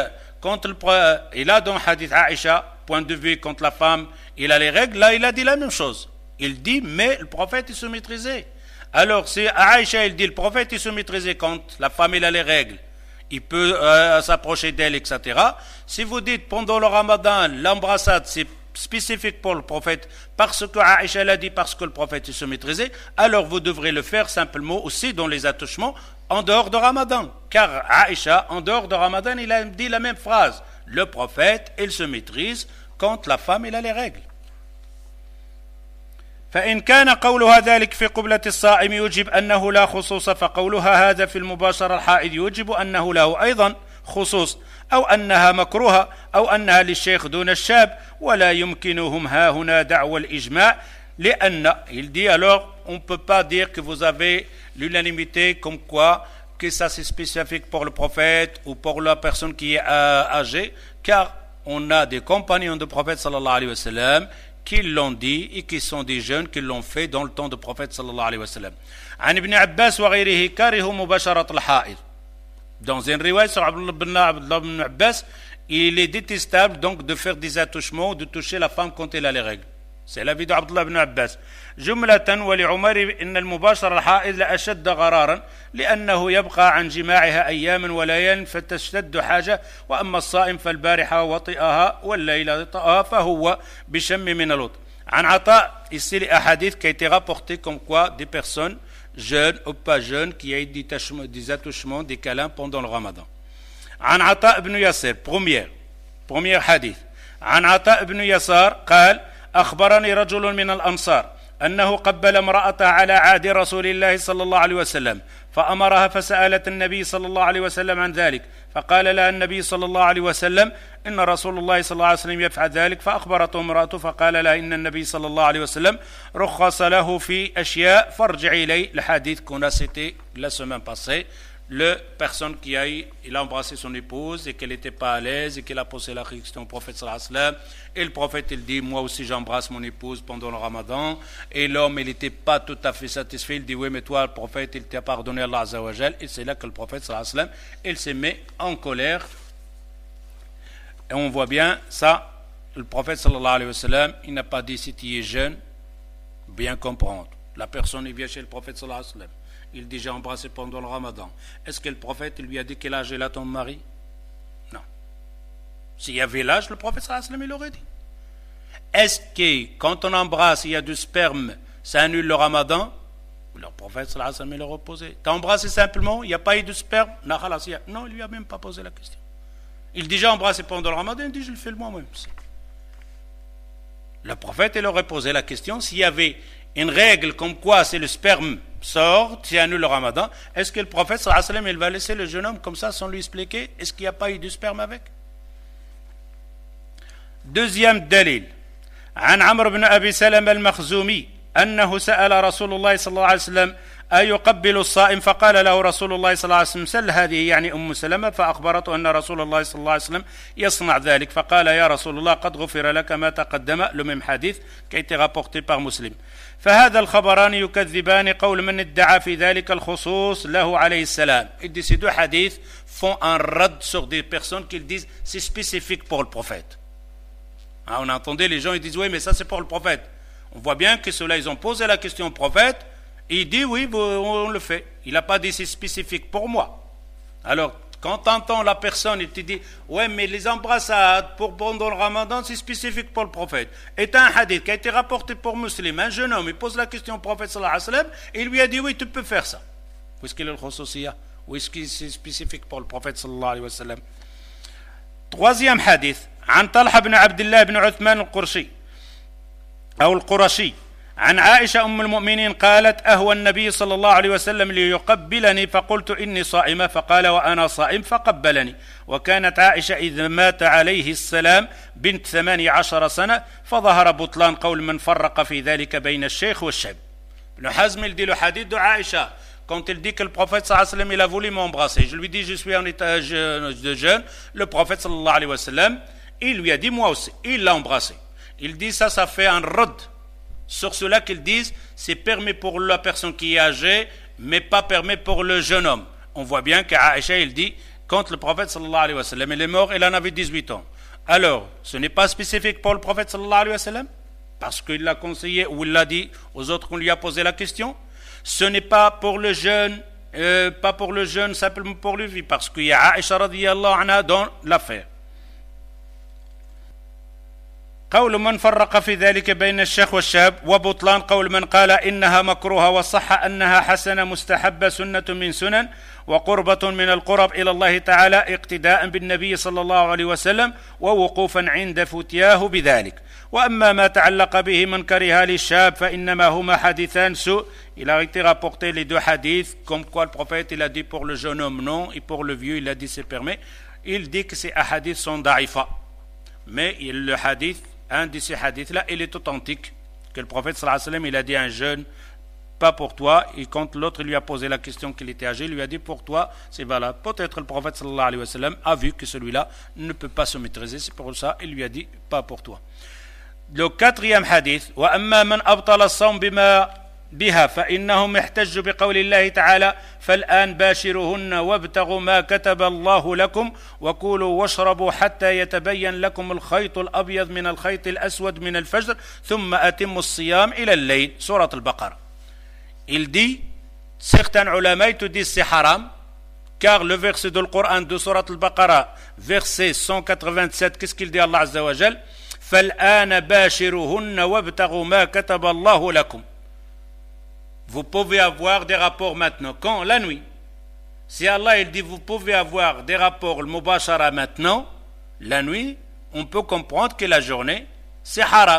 il a dans le hadith Aïcha, point de vue quand la femme, il a les règles, là il a dit la même chose. Il dit, mais le prophète il se maîtrisait. Alors, si Aïcha il dit, le prophète il se maîtrisait quand la femme il a les règles, il peut s'approcher d'elle, etc. Si vous dites, pendant le ramadan, l'embrassade c'est spécifique pour le prophète parce que Aïcha l'a dit parce que le prophète se maîtrisait, alors vous devrez le faire simplement aussi dans les attouchements en dehors de Ramadan, car Aïcha en dehors de Ramadan il a dit la même phrase, le prophète il se maîtrise quand la femme il a les règles. فإن كان قولها ذلك في قبلة الصائم يوجب أنه لا خصوص فقولها هذا في المباشرة الحائض يوجب أنه له أيضا خصوص أو أنها مكروهة أو أنها للشيخ دون الشاب ولا يمكنهم ها هنا دعوى الإجماع لأن il dit alors on ne peut pas dire que vous avez l'unanimité comme quoi que ça c'est spécifique pour le prophète ou pour la personne qui est âgée car on a des compagnons du prophète sallallahu alayhi wa sallam qui l'ont dit et qui sont des jeunes qui l'ont fait dans le temps du prophète sallallahu alayhi wa sallam. عن ابن عباس وغيره كره مباشرة الحائض. Dans une riwayat sur Abdullah ibn Abbas, il est détestable donc de faire des attouchements, de toucher la femme quand elle a les règles. C'est l'avis d'Abdullah ibn Abbas. جملة ولعمر إن المباشرة الحائض لأشد غرارا لأنه يبقى عن جماعها أياما وليال فتشتد حاجة وأما الصائم فالبارحة وطئها والليلة طئها فهو بشم من الوطء. عن عطاء ici les hadiths qui a été rapporté comme quoi des personnes jeunes ou pas jeunes qui a eu des attouchements, des câlins pendant le ramadan. عن عطاء بن يسار premier hadith. عن عطاء بن يسار قال أخبرني رجل من الأنصار أنه قبل امرأة على عهد رسول الله صلى الله عليه وسلم فأمرها فسألت النبي صلى الله عليه وسلم عن ذلك فقال لها النبي صلى الله عليه وسلم إن رسول الله صلى الله عليه وسلم يفعل ذلك فأخبرته امرأته فقال لها إن النبي صلى الله عليه وسلم رخص له في أشياء فارجع إليه. Le hadith qu'on a cité la semaine passée, la personne il a embrassé son épouse et qu'elle n'était pas à l'aise et qu'elle a posé la question au prophète sallallahu alayhi wa sallam, et le prophète il dit moi aussi j'embrasse mon épouse pendant le ramadan, et l'homme il n'était pas tout à fait satisfait, il dit oui mais toi le prophète il t'a pardonné Allah azza wa jal, et c'est là que le prophète sallallahu alayhi wa sallam il se met en colère, et on voit bien ça, le prophète sallallahu alayhi wa sallam il n'a pas dit si tu es jeune, bien comprendre, la personne il vient chez le prophète sallallahu alayhi wa sallam, il dit j'ai embrassé pendant le ramadan. Est-ce que le prophète lui a dit quel âge il a ton mari? Non. S'il y avait l'âge, le prophète sallallahu alayhi wa sallam il aurait dit. Est-ce que quand on embrasse, il y a du sperme, ça annule le ramadan? Le prophète sallallahu alayhi wa sallam il aurait posé. T'as embrassé simplement, il n'y a pas eu de sperme? Non, il lui a même pas posé la question. Il dit j'ai embrassé pendant le ramadan, il dit je le fais le moi-même. Le prophète il aurait posé la question s'il y avait une règle comme quoi c'est le sperme sort, tu annules le ramadan, est-ce que le prophète sallallahu alayhi wa sallam il va laisser le jeune homme comme ça sans lui expliquer est-ce qu'il n'y a pas eu du sperme avec? Deuxième dalil عن عمرو بن أبي سلمة المخزومي أنه سأل رسول الله صلى الله عليه وسلم أيقبل الصائم فقال له رسول الله صلى الله عليه وسلم سل هذه يعني أم سلمة فأخبرته أن رسول الله صلى الله عليه وسلم يصنع ذلك فقال يا رسول الله قد غفر لك ما تقدم le même hadith qui a été rapporté par Muslim فهذا الخبران يكذبان قول من ادعى في ذلك الخصوص له عليه السلام. Il dit ces deux hadiths font un rad sur des personnes qui disent c'est spécifique pour le prophète. On entendait les gens ils disent oui mais ça c'est pour le prophète. On voit bien que ceux-là ils ont posé la question au prophète et il dit oui on le fait. Il n'a pas dit c'est spécifique pour moi. Alors quand tu entends la personne il te dit ouais mais les embrassades pour pendant le ramadan c'est spécifique pour le prophète. Et tu as un hadith qui a été rapporté pour Muslim, un jeune homme il pose la question au prophète sallallahu alayhi wa sallam et il lui a dit oui tu peux faire ça. Où est-ce qu'il est le khususiyya? Où est-ce que c'est spécifique pour le prophète sallallahu alayhi wa sallam? Troisième hadith عن طلحة بن عبد الله بن عثمان القرشي أو القرشي عن عائشة أم المؤمنين قالت أهوى النبي صلى الله عليه وسلم ليقبلني فقلت إني صائمة فقال وأنا صائم فقبلني وكانت عائشة إذ مات عليه السلام بنت 18 سنة فظهر بطلان قول من فرق في ذلك بين الشيخ والشاب. Ibn Hazm il dit le hadith de Aïcha quand il dit que le prophète sallallahu alayhi wa sallam il a voulu m'embrasser, je lui dis je suis en état de jeûne, le prophète sallallahu alayhi wa sallam il lui a dit moi aussi, il l'a embrassé. Il dit ça fait un rad sur cela qu'ils disent c'est permis pour la personne qui est âgée mais pas permis pour le jeune homme. On voit bien qu'Aïcha il dit quand le prophète sallallahu alayhi wa sallam il est mort il en avait 18 ans. Alors ce n'est pas spécifique pour le prophète sallallahu alayhi wa sallam parce qu'il l'a conseillé ou il l'a dit aux autres qu'on lui a posé la question. Ce n'est pas pour le jeune simplement pour lui parce qu'il y a Aïcha radiyallahu anha dans l'affaire. قول من فرق في ذلك بين الشيخ والشاب وبطلان قول من قال إنها مكروهة وصح أنها حسنة مستحبة سنة من سنن وقربة من القرب إلى الله تعالى اقتداء بالنبي صلى الله عليه وسلم ووقوفا عند فتياه بذلك. وأما ما تعلق به من كره للشاب فإنما هما حديثان سوء. Il a été rapporté les deux hadiths comme quoi le prophète il a dit pour le jeune homme non et pour le vieux il a dit c'est permis. Il dit que ces hadiths sont da'ifa mais le hadith un de ces hadiths-là, il est authentique, que le prophète sallallahu alayhi wa sallam, il a dit à un jeune, pas pour toi, et quand l'autre lui a posé la question qu'il était âgé, il lui a dit pour toi, c'est valable. Peut-être le prophète sallallahu alayhi wa sallam a vu que celui-là ne peut pas se maîtriser, c'est pour ça, il lui a dit pas pour toi. Le quatrième hadith, وَأَمَّا مَنْ أَبْطَلَ الصَّوْمَ بِمَا بها فإنهم احتجوا بقول الله تعالى فالآن باشروهن وابتغوا ما كتب الله لكم وكلوا واشربوا حتى يتبين لكم الخيط الأبيض من الخيط الأسود من الفجر ثم أتموا الصيام إلى الليل. سورة البقرة. Il dit, certains ulama te disent c'est haram car le verset de Coran de Surat al-Baqarah verset 187 qu'est-ce qu'il dit Allah Azza wa Jal فالآن باشروهن وابتغوا ما كتب الله لكم. Vous pouvez avoir des rapports maintenant. Quand? La nuit. Si Allah il dit vous pouvez avoir des rapports le mubashara maintenant, la nuit, on peut comprendre que la journée, c'est haram.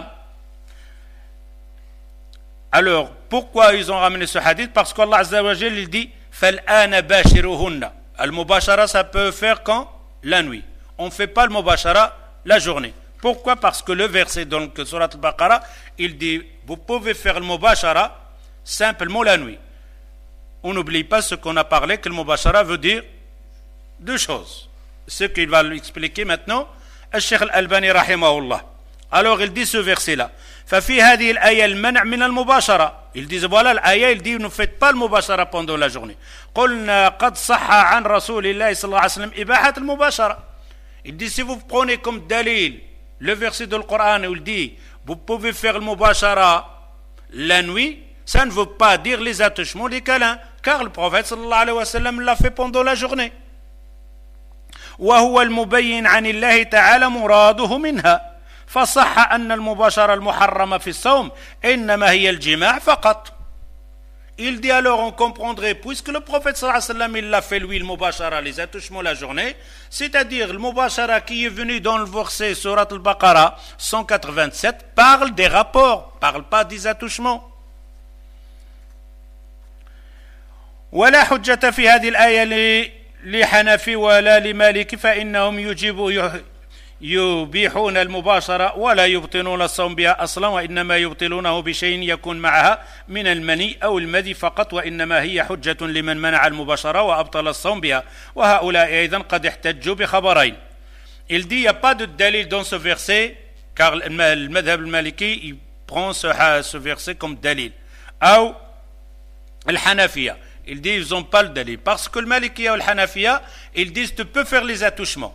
Alors, pourquoi ils ont ramené ce hadith? Parce qu'Allah Azza wa Jal il dit فَالْآنَ بَاشِرُهُنَّ. Le mubashara, ça peut faire quand? La nuit. On ne fait pas le mubashara la journée. Pourquoi? Parce que le verset, donc, Surat al-Baqarah, il dit vous pouvez faire le mubashara simplement la nuit. on n'oublie pas ce qu'on a parlé, que le mubashara veut dire deux choses. Ce qu'il va lui expliquer maintenant, Cheikh Al-Albani rahimahullah. Alors il dit ce verset-là. ففي هذه الآية المنع من المباشرة. Ils disent voilà l'aya, il dit ne faites pas le mubashara pendant la journée. قلنا قد صح عن رسول الله صلى الله عليه وسلم إباحة المباشرة. Il dit si vous prenez comme dalil le verset du Coran où il dit vous pouvez faire le mubashara la nuit, ça ne veut pas dire les attouchements, les câlins, car le prophète sallallahu alayhi wa sallam l'a fait pendant la journée. وهو المبين عن الله تعالى مراده منها فصح أن المباشرة المحرمة في الصوم إنما هي الجماع فقط. Il dit alors on comprendrait, puisque le prophète sallallahu alayhi wa sallam il l'a fait lui le mubashara, les attouchements la journée, c'est-à-dire le mubashara qui est venu dans le verset Surat al-Baqarah 187 parle des rapports, parle pas des attouchements. ولا حجة في هذه الآية لحنفي ولا لمالك فإنهم يبيحون المباشرة ولا يبطلون الصوم بها أصلا وإنما يبطلونه بشيء يكون معها من المني أو المذي فقط وإنما هي حجة لمن منع المباشرة وأبطل الصوم بها وهؤلاء أيضا قد احتجوا بخبرين. Il dit il n'y a pas de dalil dans ce verset car le madhab al-maliki il prend ce verset comme dalil. أو الحنفية ils disent ils n'ont pas le dalil parce que le maliki ou le hanafiya ils disent tu peux faire les attouchements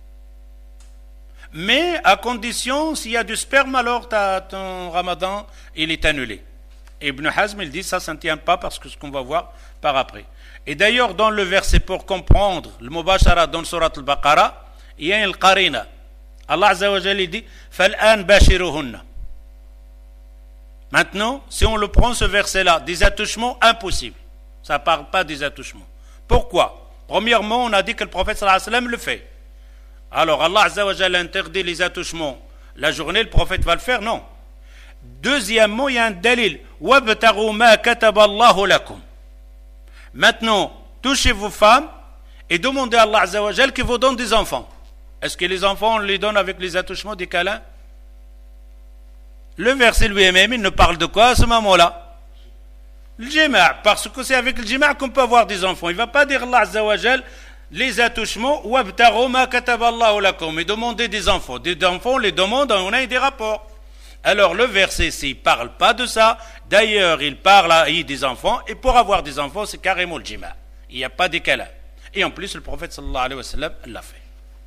mais à condition s'il y a du sperme alors ton ramadan il est annulé. Ibn Hazm il dit ça ne tient pas parce que ce qu'on va voir par après. Et d'ailleurs dans le verset pour comprendre le mubashara dans Surat al-Baqarah il y a une qarina. Allah Azza wa Jalla dit فَالْآنْ بَاشِرُهُنَّ. Maintenant si on le prend ce verset là des attouchements impossibles, ça ne parle pas des attouchements. Pourquoi? Premièrement on a dit que le prophète sallallahu alayhi wa sallam le fait. Alors Allah Azza wa Jalla interdit les attouchements la journée, le prophète va le faire? Non. Deuxièmement, il y a un dalil. وَابْتَغُوا مَا كَتَبَ اللَّهُ لَكُمْ. Maintenant, touchez vos femmes et demandez à Allah Azza wa Jalla qu'il vous donne des enfants. Est-ce que les enfants on les donne avec les attouchements, des câlins? Le verset lui-même, il ne parle de quoi à ce moment-là? Le jima', parce que c'est avec le jima' qu'on peut avoir des enfants. Il ne va pas dire Allah Azza wa Jalla les attouchements وَابْتَغُوا مَا كَتَبَ اللَّهُ لَكُمْ et demander des enfants. Des enfants, on les demande, on a des rapports. Alors le verset ici, il ne parle pas de ça. D'ailleurs, il parle à des enfants. Et pour avoir des enfants, c'est carrément le jima'. Il n'y a pas d'éclat. Et en plus, le prophète sallallahu alayhi wa sallam l'a fait.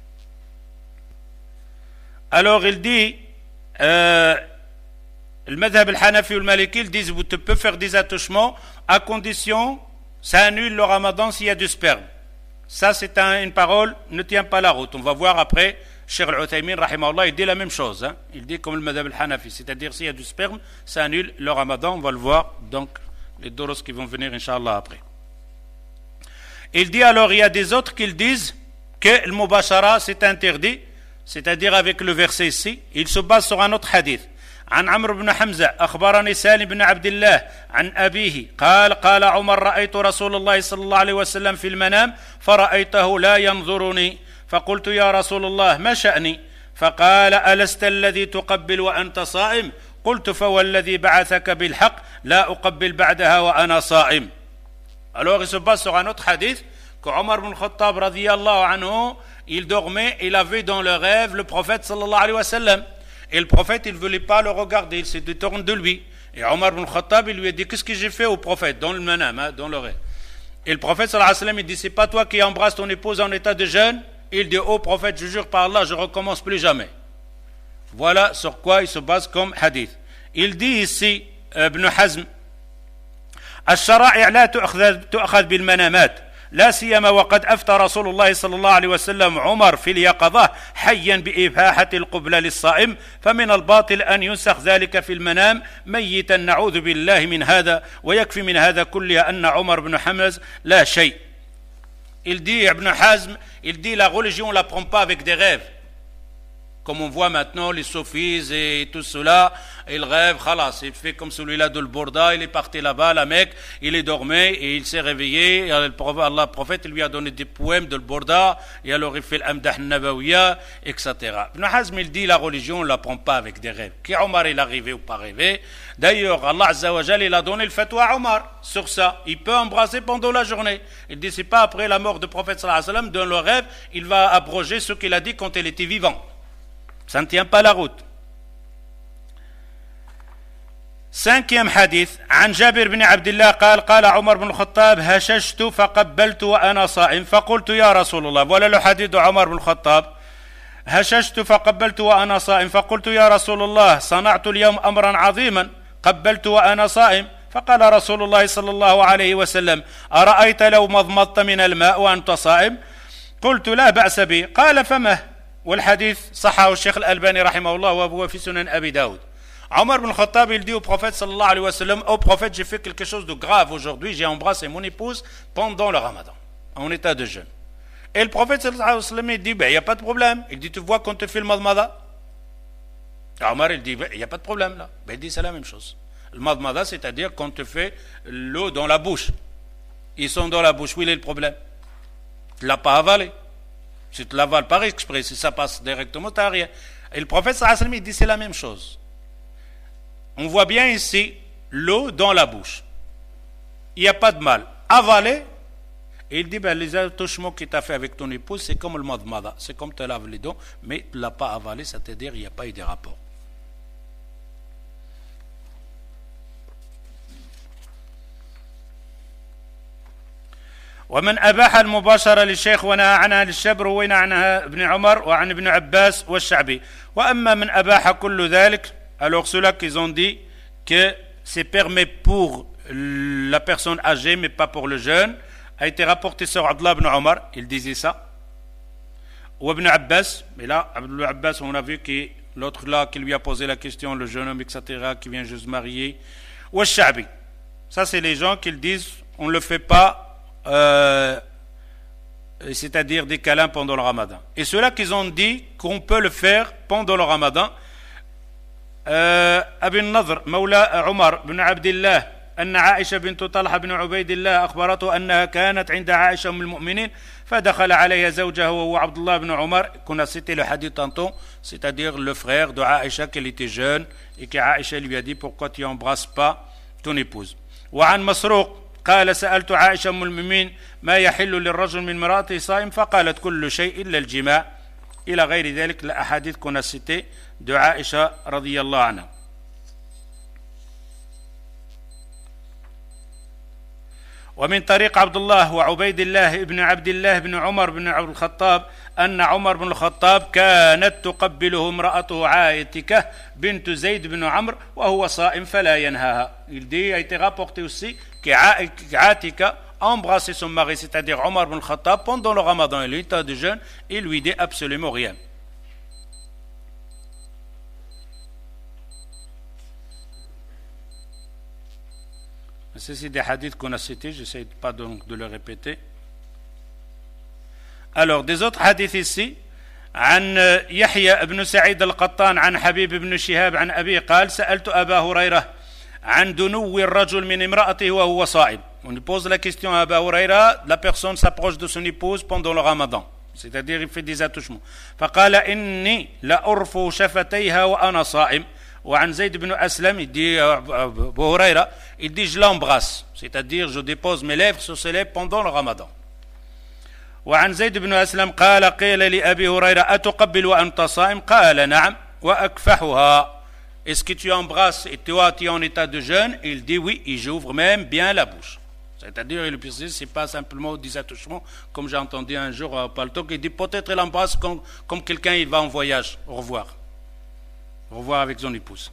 Alors il dit, le madhab al-Hanafi ou le Maliki, ils disent, tu peux faire des attouchements à condition, ça annule le ramadan s'il y a du sperme. Ça, c'est une parole, ne tient pas la route. On va voir après, Cheikh Al-Uthaymin, rahimahullah, il dit la même chose. Hein. Il dit comme le madhab al-Hanafi, c'est-à-dire s'il y a du sperme, ça annule le ramadan. On va le voir, donc, les doros qui vont venir, Inch'Allah, après. Il dit alors, il y a des autres qui disent que le mubashara, c'est interdit, c'est-à-dire avec le verset ici. Il se base sur un autre hadith. عن عمرو بن حمزة أخبرني سالم بن عبد الله عن أبيه قال عمر رأيت رسول الله صلى الله عليه وسلم في المنام فرأيته لا ينظرني فقلت يا رسول الله ما شأني فقال ألست الذي تقبل وأنت صائم قلت فوالذي بعثك بالحق لا أقبل بعدها وأنا صائم. Alors il se base sur un autre hadith que Omar ibn Khattab radiyallahu anhu il dormait, il a vu dans le rêve le prophète sallallahu alayhi wa sallam. Et le prophète, il ne voulait pas le regarder, il se détourne de lui. Et Omar ibn Khattab, il lui a dit, qu'est-ce que j'ai fait au prophète, dans le manam, hein, dans le rêve. Et le prophète, sallallahu alayhi wa sallam, il dit, c'est pas toi qui embrasses ton épouse en état de jeûne? Il dit, oh prophète, je jure par Allah, je recommence plus jamais. Voilà sur quoi il se base comme hadith. Il dit ici, Ibn Hazm, الشرائع لا تؤخذ بالمنامات لا سيما وقد أفتى رسول الله صلى الله عليه وسلم عمر في اليقظة حيا بإباحة القبلة للصائم فمن الباطل أن ينسخ ذلك في المنام ميتا نعوذ بالله من هذا ويكفي من هذا كله أن عمر بن حمز لا شيء. Il dit Ibn Hazm, il dit la religion on ne la prend pas avec des rêves. Comme on voit maintenant, les soufis et tout cela, ils rêvent, khalas, il fait comme celui-là de l'Bourda, il est parti là-bas, la Mecque, il est dormi et il s'est réveillé, et Allah, le prophète lui a donné des poèmes de l'Bourda, et alors il fait l'Amdah Nabawiya, etc. Ibn Hazm, il dit, la religion, on ne l'apprend pas avec des rêves. Qui Omar, il a rêvé ou pas rêvé. D'ailleurs, Allah Azza wa Jal, il a donné le fatwa à Omar sur ça. Il peut embrasser pendant la journée. Il dit, c'est pas après la mort du prophète sallallahu alayhi wa sallam, dans le rêve, il va abroger ce qu'il a dit quand il était vivant. Ça ne tient pas la route. Cinquième hadith. عن جابر بن عبد الله قال قال عمر بن الخطاب هششت فقبلت وأنا صائم فقلت يا رسول الله. Voilà le hadith de Omar بن الخطاب. هششت فقبلت وأنا صائم فقلت يا رسول الله صنعت اليوم أمرا عظيما قبلت وأنا صائم فقال رسول الله صلى الله عليه وسلم أرأيت لو مضمضت من الماء وأنت صائم قلت لا بأس به قال فما والحديث صححه الشيخ الألباني رحمه الله وهو في سنن أبي داود. Omar ibn Khattab, il dit au prophète sallallahu alayhi wa sallam, ô prophète, j'ai fait quelque chose de grave aujourd'hui, j'ai embrassé mon épouse pendant le ramadan, en état de jeûne. Et le prophète sallallahu alayhi wa sallam, il dit, il n'y a pas de problème. Il dit, tu vois quand tu fais le madmada? Omar, il dit, il n'y a pas de problème là. Il dit, c'est la même chose. Le madmada, c'est-à-dire quand tu fais l'eau dans la bouche. Ils sont dans la bouche, où il est le problème? Tu ne l'as pas avalé. Si tu l'avales par exprès, si ça passe directement, tu n'as rien. Et le prophète sallallahu alayhi wa sallam, il dit, c'est la même chose. On voit bien ici l'eau dans la bouche. Il n'y a pas de mal. Avaler, et il dit, les attouchements que tu as fait avec ton épouse, c'est comme le madmada, c'est comme tu laves les dents, mais tu ne l'as pas avalé, c'est-à-dire il n'y a pas eu de rapport. ومن أباح المباشرة للشيخ ونهى عنها للشاب روينا عنها ابن عمر وعن ابن عباس والشعبي وأما من أباح كل ذلك. Alors ceux-là qui ont dit que c'est permis pour la personne âgée mais pas pour le jeune a été rapporté sur Abdullah ibn Omar, il disait ça. Ou Ibn Abbas, mais là Abdullah Abbas on a vu que l'autre là qui lui a posé la question, le jeune homme etc. qui vient juste marier. Ou Shabi, ça c'est les gens qui disent on ne le fait pas, c'est-à-dire des câlins pendant le ramadan. Et ceux-là qui ont dit qu'on peut le faire pendant le ramadan, أبي النضر مولى عمر بن عبد الله أن عائشة بنت طلحة بن عبيد الله أخبرته أنها كانت عند عائشة أم المؤمنين فدخل عليها زوجها وهو عبد الله بن عمر. كنا cité le hadith tantôt, c'est-à-dire le frère de Aïcha qui était jeune et que Aïcha lui a dit pourquoi tu n'embrasses pas ton épouse. وعن مسروق قال سألت عائشة أم المؤمنين ما يحل للرجل من امرأته صائم فقالت كل شيء إلا الجماع إلى غير ذلك. الأحاديث كنا cité de Aïcha radiyallahu anha. ومن طريق عبد الله وعبيد الله ابن عبد الله بن عمر بن عبد الخطاب أن عمر بن الخطاب كانت تقبله امرأته عاتكة بنت زيد بن عمرو وهو صائم فلا ينهاها. Il dit, a été rapporté aussi qu'Atika embrassait son mari, c'est-à-dire Omar ibn al-Khattab, pendant le ramadan et l'état de jeûne, il lui dit absolument rien. C'est des hadiths qu'on a cités, j'essaie pas donc de le répéter. Alors, des autres hadiths ici, عن يحيى بن سعيد القطان عن حبيب بن شهاب عن أبي قال سألت أبا هريرة عن دنو الرجل من امرأته وهو صائم. On lui pose la question à Abu Huraira, la personne s'approche de son épouse pendant le ramadan, c'est-à-dire il fait des attouchements. فقال إني لأرفو شفتيها وأنا صائم. وعن زيد بن أسلم, il dit Abu Huraira, il dit je l'embrasse, c'est-à-dire je dépose mes lèvres sur ses lèvres pendant le ramadan. وعن زيد بن أسلم قال قيل لأبي هريرة أتقبل وأنت صائم قال نعم وأكفحها. Est-ce que tu embrasses et toi tu es en état de jeûne? Il dit oui, et j'ouvre même bien la bouche. C'est-à-dire, il précise, ce n'est pas simplement des attouchements, comme j'ai entendu un jour à Palto, qui dit peut-être il embrasse comme quelqu'un il va en voyage. Au revoir. Au revoir avec son épouse.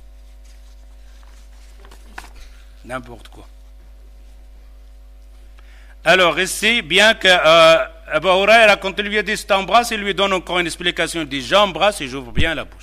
N'importe quoi. Alors ici, bien que Abu Huraira, quand il lui a dit « t'embrasse », il lui donne encore une explication. Il dit « j'embrasse et j'ouvre bien la bouche ».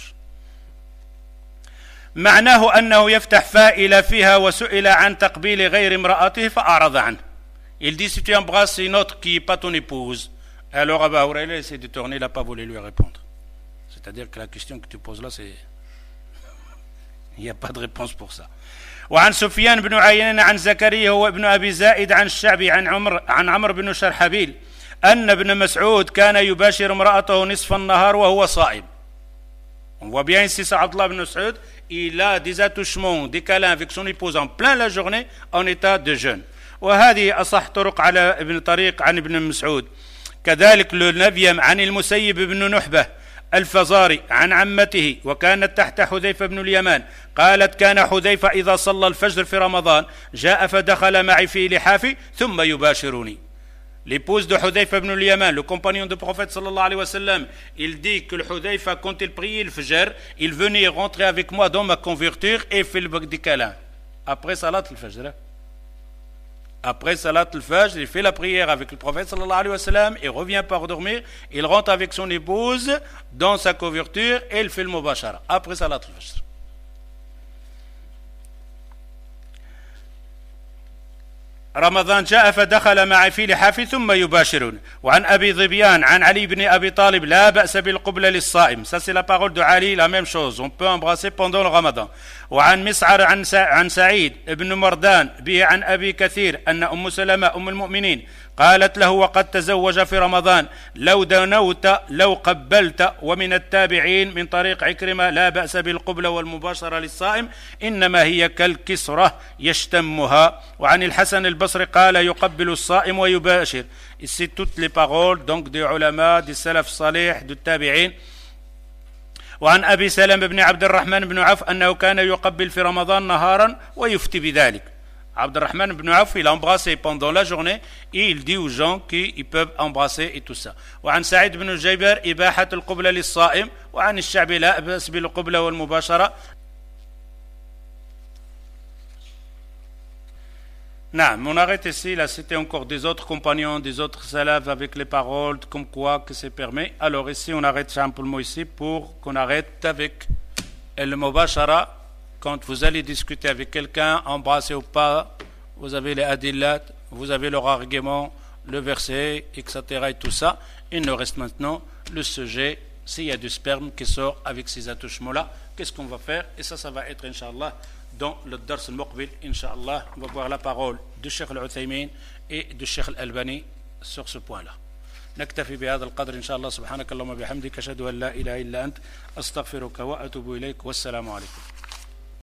معناه أنه يفتح فائلة فيها وسئل عن تقبيل غير امرأته فأعرض عنه. Il dit si tu embrasses une autre qui n'est pas ton épouse. Alors Abu Huraira essaie de tourner, il n'a pas voulu lui répondre. C'est-à-dire que la question que tu poses là, c'est... Il n'y a pas de réponse pour ça. وعن سفيان بن عيينة عن زكريا هو ابن أبي زائد عن الشعبي عن عمرو بن شرحبيل أن ابن مسعود كان يباشر امرأته نصف النهار وهو صائم. On voit bien ici, ça Abdullah ibn Mas'ud, il a des attouchements, des câlins avec son épouse en plein la journée en état de jeûne. وهذه أصح طرق على ابن طريق عن ابن مسعود. كذلك النبيم عن المسيب بن نحبة الفزاري عن عمته وكانت تحت حذيفة بن اليمان قالت كان حذيفة إذا صلى الفجر في رمضان جاء فدخل معي في لحافي ثم يباشرني. L'épouse de Hudayfa ibn al-Yaman, le compagnon du prophète sallallahu alayhi wa sallam, il dit que le Hudayfa, quand il priait le Fajr, il venait rentrer avec moi dans ma couverture et fait le des câlins. Après Salat al-Fajr. Après Salat al-Fajr, il fait la prière avec le prophète sallallahu alayhi wa sallam et revient pour dormir. Il rentre avec son épouse dans sa couverture et il fait le mubashara. Après Salat al-Fajr. رمضان جاء فدخل معي في لحافي ثم يباشرون. وعن أبي ظبيان عن علي بن أبي طالب لا بأس بالقبلة للصائم. Ça c'est la parole de Ali, la même chose, on peut embrasser pendant le ramadan. وعن مسعر عن سعيد بن مردان به عن أبي كثير أن أم سلمة أم المؤمنين قالت له وقد تزوج في رمضان لو دنوت لو قبلت. ومن التابعين من طريق عكرمة لا بأس بالقبلة والمباشرة للصائم إنما هي كالكسرة يشتمها. وعن الحسن البصري قال يقبل الصائم ويباشر. Ici toutes les paroles donc des ulama, des salaf salih, des tabi'in. وعن أبي سلمة بن عبد الرحمن بن عوف أنه كان يقبل في رمضان نهارا ويفتي بذلك. عبد الرحمن بن عوف il a embrassé pendant la journée et il dit aux gens qu'ils peuvent embrasser et tout ça. وعن سعيد بن جبير إباحة القبلة للصائم. وعن الشعبي لا بأس بالقبلة والمباشرة. Non, on arrête ici, là c'était encore des autres compagnons, des autres salafs avec les paroles, comme quoi que c'est permis. Alors ici on arrête simplement ici pour qu'on arrête avec le mubashara. Quand vous allez discuter avec quelqu'un, embrasser ou pas, vous avez les adillat, vous avez leur argument, le verset, etc. et tout ça. Il nous reste maintenant le sujet, s'il y a du sperme qui sort avec ces attouchements-là, qu'est-ce qu'on va faire? Et ça va être, Inch'Allah, dans le Dars al-Muqbil, Inch'Allah, on va voir la parole du Cheikh al-Uthaymin et du Cheikh al-Albani sur ce point-là. نكتفي بهذا القدر إن شاء الله. سبحانك اللهم وبحمدك أشهد أن لا إله إلا أنت أستغفرك وأتوب إليك والسلام عليكم.